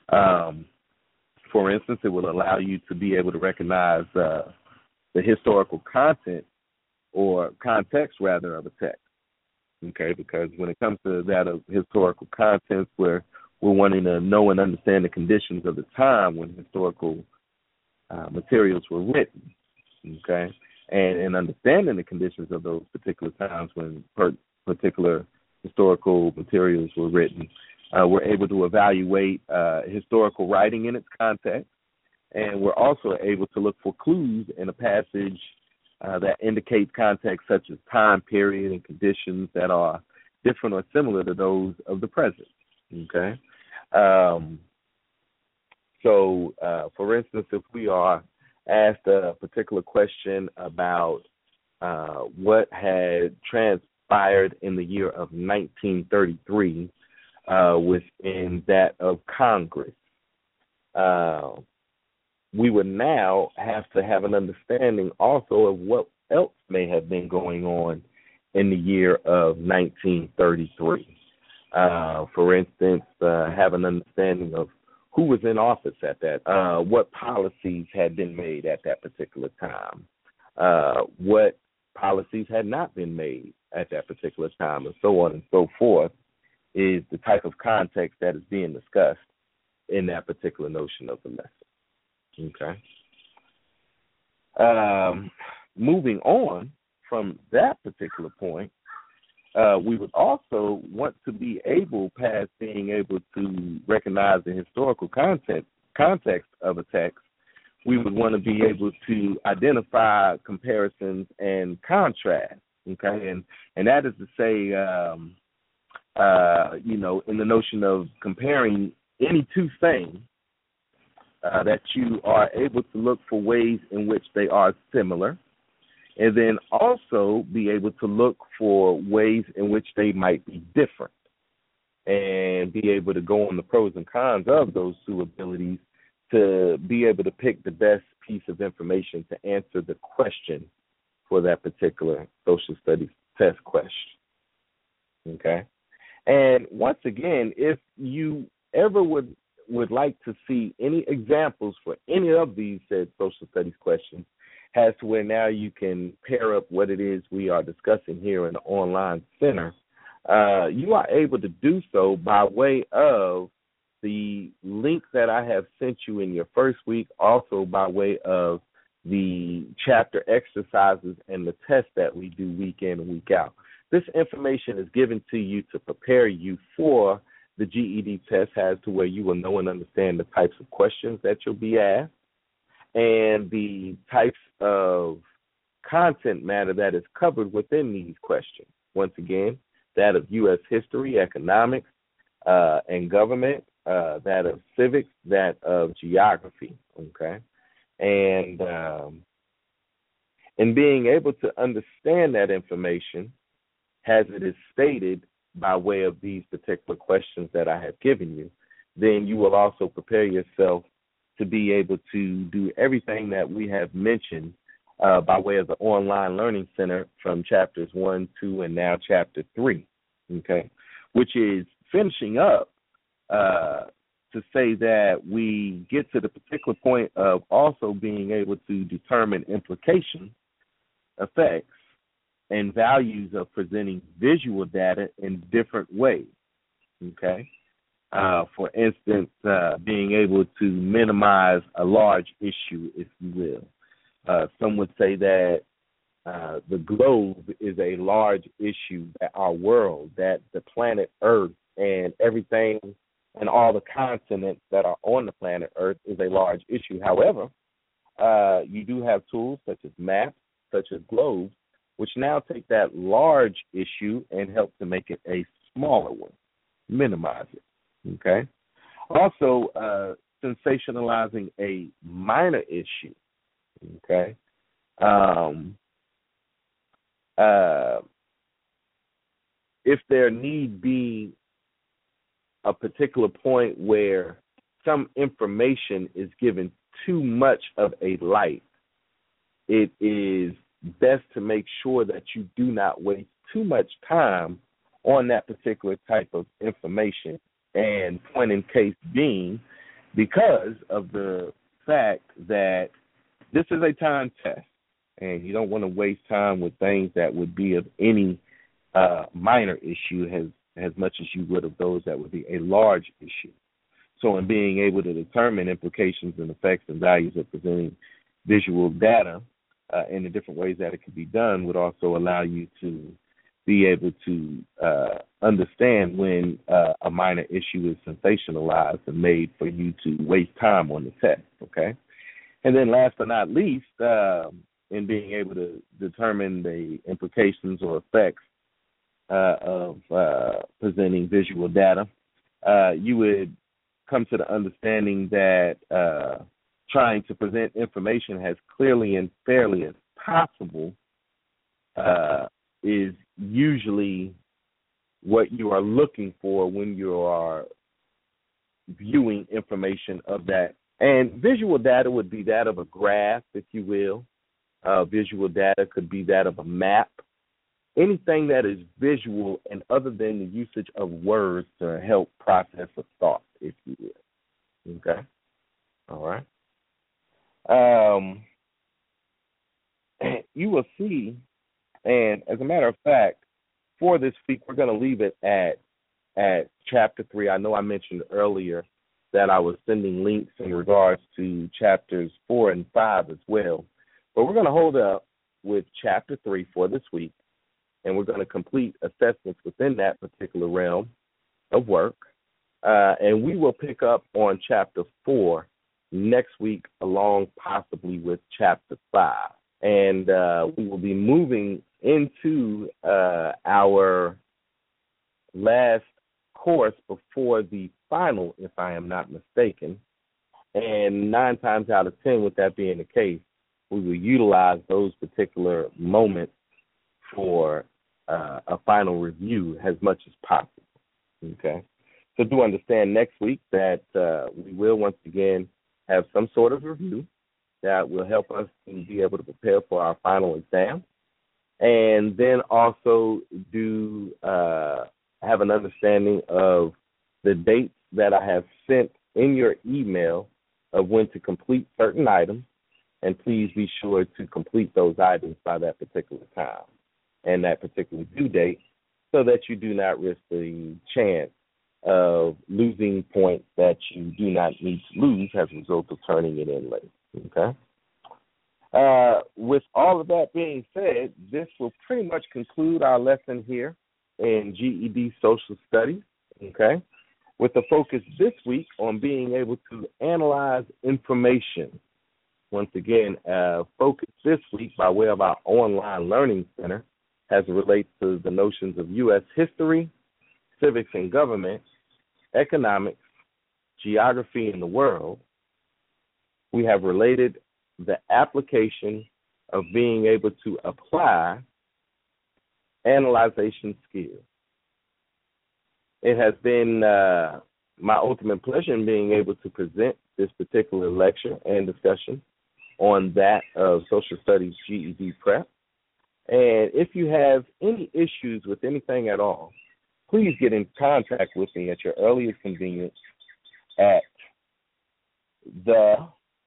S2: For instance, it will allow you to be able to recognize the historical content or context, rather, of a text. Okay, because when it comes to that of historical contents, where we're wanting to know and understand the conditions of the time when historical materials were written. Okay, and understanding the conditions of those particular times when particular historical materials were written, we're able to evaluate historical writing in its context, and we're also able to look for clues in a passage that indicates context such as time period and conditions that are different or similar to those of the present. Okay, so for instance, if we are asked a particular question about what had transpired in the year of 1933 within that of Congress, we would now have to have an understanding also of what else may have been going on in the year of 1933. For instance, have an understanding of who was in office at that, what policies had been made at that particular time, what policies had not been made at that particular time, and so on and so forth, is the type of context that is being discussed in that particular notion of the lesson. Okay. Moving on from that particular point, we would also want to be able, past being able to recognize the historical context of a text, we would want to be able to identify comparisons and contrast. Okay, and that is to say, in the notion of comparing any two things, that you are able to look for ways in which they are similar, and then also be able to look for ways in which they might be different, and be able to go on the pros and cons of those two abilities to be able to pick the best piece of information to answer the question for that particular social studies test question. Okay? And once again, if you ever would like to see any examples for any of these said social studies questions, as to where now you can pair up what it is we are discussing here in the online center, you are able to do so by way of the link that I have sent you in your first week, also by way of the chapter exercises and the tests that we do week in and week out. This information is given to you to prepare you for the GED test, as to where you will know and understand the types of questions that you'll be asked and the types of content matter that is covered within these questions. Once again, that of U.S. history, economics, and government, that of civics, that of geography, okay? And in being able to understand that information, as it is stated by way of these particular questions that I have given you, then you will also prepare yourself to be able to do everything that we have mentioned by way of the online learning center from chapters 1, 2, and now chapter 3, okay, which is finishing up to say that we get to the particular point of also being able to determine implications, effects, and values of presenting visual data in different ways, okay? For instance, being able to minimize a large issue, if you will. Some would say that the globe is a large issue, that our world, that the planet Earth and everything and all the continents that are on the planet Earth is a large issue. However, you do have tools such as maps, such as globes, which now take that large issue and help to make it a smaller one, minimize it. Okay. Also, sensationalizing a minor issue. Okay. Um, uh, if there need be a particular point where some information is given too much of a light, it is best to make sure that you do not waste too much time on that particular type of information. And point in case being, because of the fact that this is a time test, and you don't want to waste time with things that would be of any minor issue as much as you would of those that would be a large issue. So in being able to determine implications and effects and values of presenting visual data in the different ways that it can be done would also allow you to be able to understand when a minor issue is sensationalized and made for you to waste time on the test, okay? And then last but not least, in being able to determine the implications or effects of presenting visual data, you would come to the understanding that trying to present information as clearly and fairly as possible is usually what you are looking for when you are viewing information of that. And visual data would be that of a graph, if you will. Visual data could be that of a map. Anything that is visual and other than the usage of words to help process a thought, if you will. Okay? All right. You will see, and as a matter of fact, for this week, we're going to leave it at Chapter 3. I know I mentioned earlier that I was sending links in regards to Chapters 4 and 5 as well. But we're going to hold up with Chapter 3 for this week, and we're going to complete assessments within that particular realm of work. And we will pick up on Chapter 4 next week, along possibly with Chapter 5. And we will be moving into our last course before the final, if I am not mistaken. And 9 times out of 10, with that being the case, we will utilize those particular moments for a final review as much as possible. Okay? So do understand next week that we will once again have some sort of review that will help us to be able to prepare for our final exam. And then also do have an understanding of the dates that I have sent in your email of when to complete certain items. And please be sure to complete those items by that particular time and that particular due date so that you do not risk the chance of losing points that you do not need to lose as a result of turning it in late. Okay? With all of that being said, this will pretty much conclude our lesson here in GED Social Studies, okay, with the focus this week on being able to analyze information. Once again, focus this week by way of our online learning center as it relates to the notions of U.S. history, civics and government, economics, geography and the world. We have related the application of being able to apply analyzation skills. It has been my ultimate pleasure in being able to present this particular lecture and discussion on that of Social Studies GED Prep. And if you have any issues with anything at all, please get in contact with me at your earliest convenience at the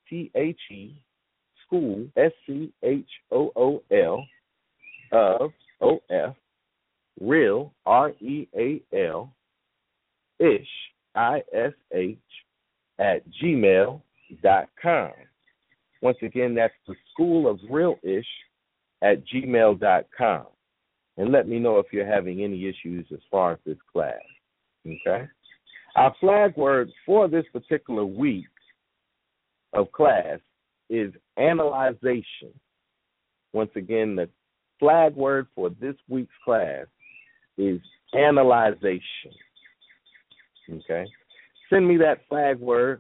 S2: School, SCHOOL, of OF, Real, REAL, ish, ISH, at gmail.com. Once again, that's the School of Real-ish at gmail.com. And let me know if you're having any issues as far as this class. Okay? Our flag word for this particular week of class is analyzation. Once again, the flag word for this week's class is analyzation. Okay? send me that flag word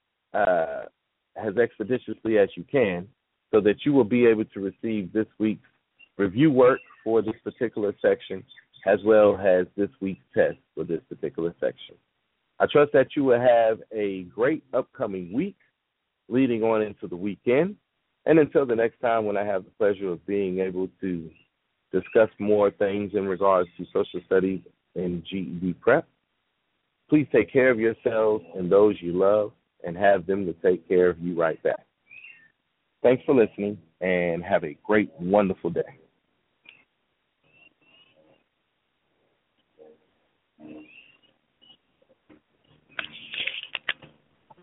S2: as expeditiously as you can so that you will be able to receive this week's review work for this particular section as well as this week's test for this particular section. I trust that you will have a great upcoming week leading on into the weekend. And until the next time when I have the pleasure of being able to discuss more things in regards to social studies and GED prep, please take care of yourselves and those you love and have them to take care of you right back. Thanks for listening and have a great, wonderful day.